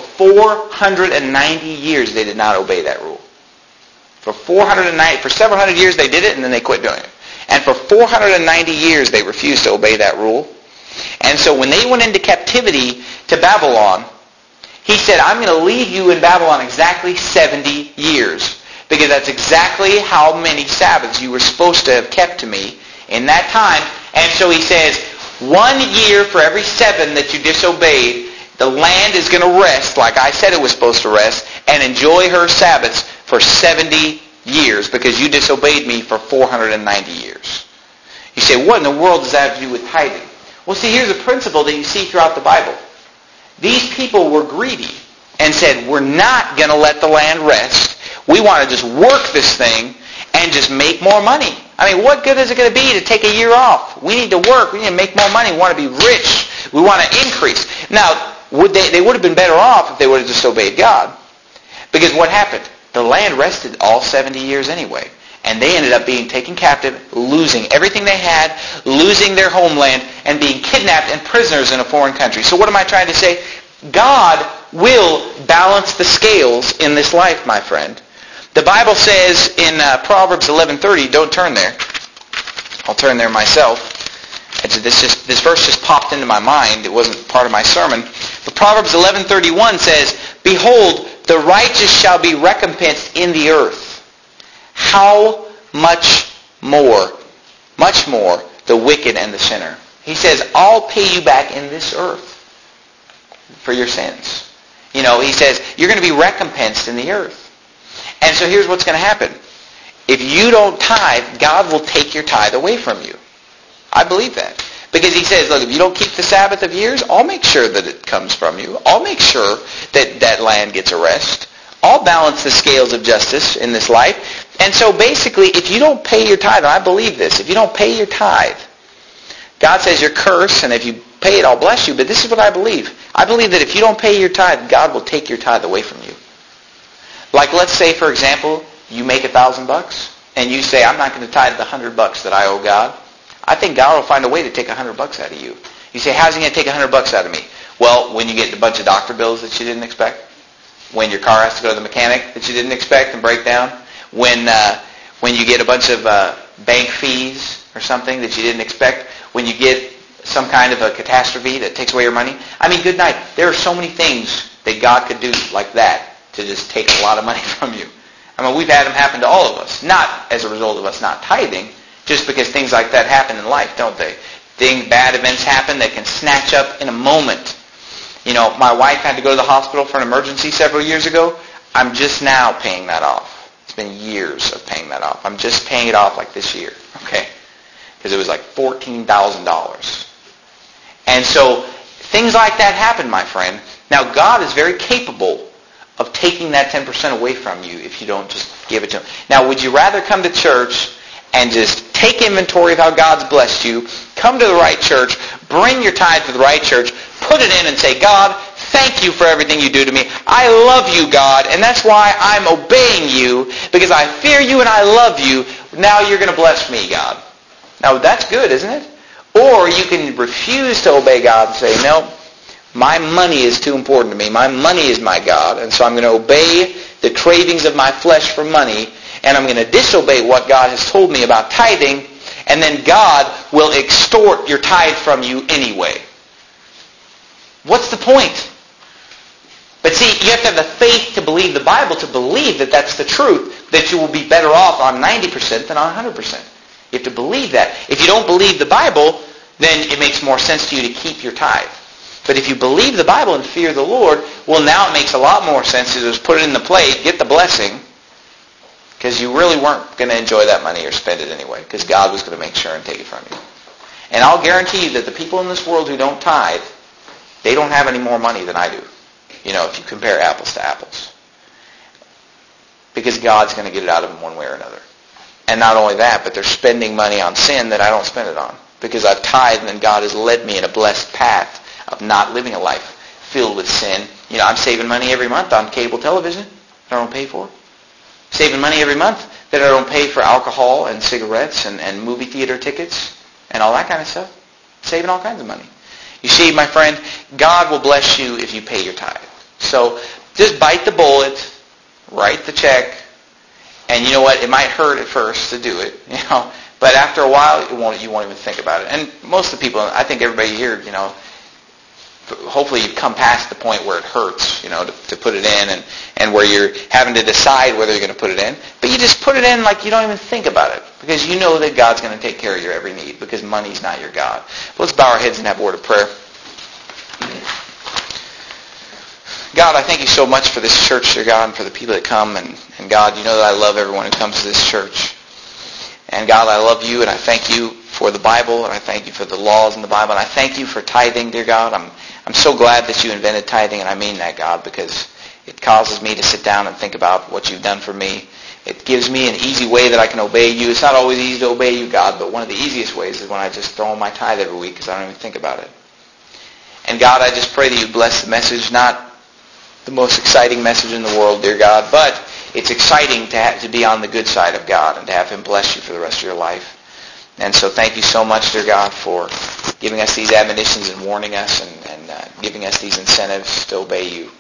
490 years. They did not obey that rule. For several hundred years they did it, and then they quit doing it. And for 490 years they refused to obey that rule. And so when they went into captivity to Babylon, he said, I'm going to leave you in Babylon exactly 70 years. Because that's exactly how many Sabbaths you were supposed to have kept to me in that time. And so he says, 1 year for every 7 that you disobeyed, the land is going to rest like I said it was supposed to rest, and enjoy her Sabbaths for 70 years because you disobeyed me for 490 years. You say, what in the world does that have to do with tithing? Well, see, here's a principle that you see throughout the Bible. These people were greedy and said, we're not going to let the land rest. We want to just work this thing and just make more money. I mean, what good is it going to be to take a year off? We need to work. We need to make more money. We want to be rich. We want to increase. Now, they would have been better off if they would have disobeyed God. Because what happened? The land rested all 70 years anyway. And they ended up being taken captive, losing everything they had, losing their homeland, and being kidnapped and prisoners in a foreign country. So what am I trying to say? God will balance the scales in this life, my friend. The Bible says in Proverbs 11:30, don't turn there. I'll turn there myself. This verse just popped into my mind. It wasn't part of my sermon. But Proverbs 11:31 says, "Behold, the righteous shall be recompensed in the earth. How much more, the wicked and the sinner." He says, I'll pay you back in this earth for your sins. He says, you're going to be recompensed in the earth. And so here's what's going to happen. If you don't tithe, God will take your tithe away from you. I believe that. Because he says, look, if you don't keep the Sabbath of years, I'll make sure that it comes from you. I'll make sure that that land gets a rest. I'll balance the scales of justice in this life. And so basically, if you don't pay your tithe, and I believe this, if you don't pay your tithe, God says you're cursed, and if you pay it, I'll bless you. But this is what I believe. I believe that if you don't pay your tithe, God will take your tithe away from you. Like, let's say, for example, you make $1,000, and you say, I'm not going to tithe the $100 that I owe God. I think God will find a way to take $100 out of you. You say, how's he going to take $100 out of me? Well, when you get a bunch of doctor bills that you didn't expect, when your car has to go to the mechanic that you didn't expect and break down, when you get a bunch of bank fees or something that you didn't expect, when you get some kind of a catastrophe that takes away your money. I mean, good night. There are so many things that God could do like that to just take a lot of money from you. I mean, we've had them happen to all of us. Not as a result of us not tithing, just because things like that happen in life, don't they? Bad events happen that can snatch up in a moment. My wife had to go to the hospital for an emergency several years ago. I'm just now paying that off. It's been years of paying that off. I'm just paying it off like this year, okay? Because it was like $14,000. And so things like that happen, my friend. Now, God is very capable of taking that 10% away from you if you don't just give it to him. Now, would you rather come to church and just take inventory of how God's blessed you, come to the right church, bring your tithe to the right church, put it in and say, God, thank you for everything you do to me. I love you, God, and that's why I'm obeying you, because I fear you and I love you. Now you're going to bless me, God. Now, that's good, isn't it? Or you can refuse to obey God and say, no, my money is too important to me. My money is my God, and so I'm going to obey the cravings of my flesh for money, and I'm going to disobey what God has told me about tithing, and then God will extort your tithe from you anyway. What's the point? But see, you have to have the faith to believe the Bible, to believe that that's the truth, that you will be better off on 90% than on 100%. You have to believe that. If you don't believe the Bible, then it makes more sense to you to keep your tithe. But if you believe the Bible and fear the Lord, well, now it makes a lot more sense to just put it in the plate, get the blessing, because you really weren't going to enjoy that money or spend it anyway, because God was going to make sure and take it from you. And I'll guarantee you that the people in this world who don't tithe, they don't have any more money than I do, if you compare apples to apples. Because God's going to get it out of them one way or another. And not only that, but they're spending money on sin that I don't spend it on. Because I've tithed and God has led me in a blessed path of not living a life filled with sin. I'm saving money every month on cable television that I don't pay for. Saving money every month that I don't pay for alcohol and cigarettes and movie theater tickets and all that kind of stuff. Saving all kinds of money. You see, my friend, God will bless you if you pay your tithe. So just bite the bullet, write the check, and you know what? It might hurt at first to do it, but after a while, you won't even think about it. And most of the people, I think everybody here, hopefully you've come past the point where it hurts, to put it in and where you're having to decide whether you're going to put it in. But you just put it in like you don't even think about it, because you know that God's going to take care of your every need, because money's not your God. Let's bow our heads and have a word of prayer. God, I thank you so much for this church, dear God, and for the people that come. And God, you know that I love everyone who comes to this church. And God, I love you, and I thank you for the Bible, and I thank you for the laws in the Bible, and I thank you for tithing, dear God. I'm so glad that you invented tithing, and I mean that, God, because it causes me to sit down and think about what you've done for me. It gives me an easy way that I can obey you. It's not always easy to obey you, God, but one of the easiest ways is when I just throw in my tithe every week because I don't even think about it. And God, I just pray that you bless the message, not the most exciting message in the world, dear God, but it's exciting to be on the good side of God and to have him bless you for the rest of your life. And so thank you so much, dear God, for giving us these admonitions and warning us and giving us these incentives to obey you.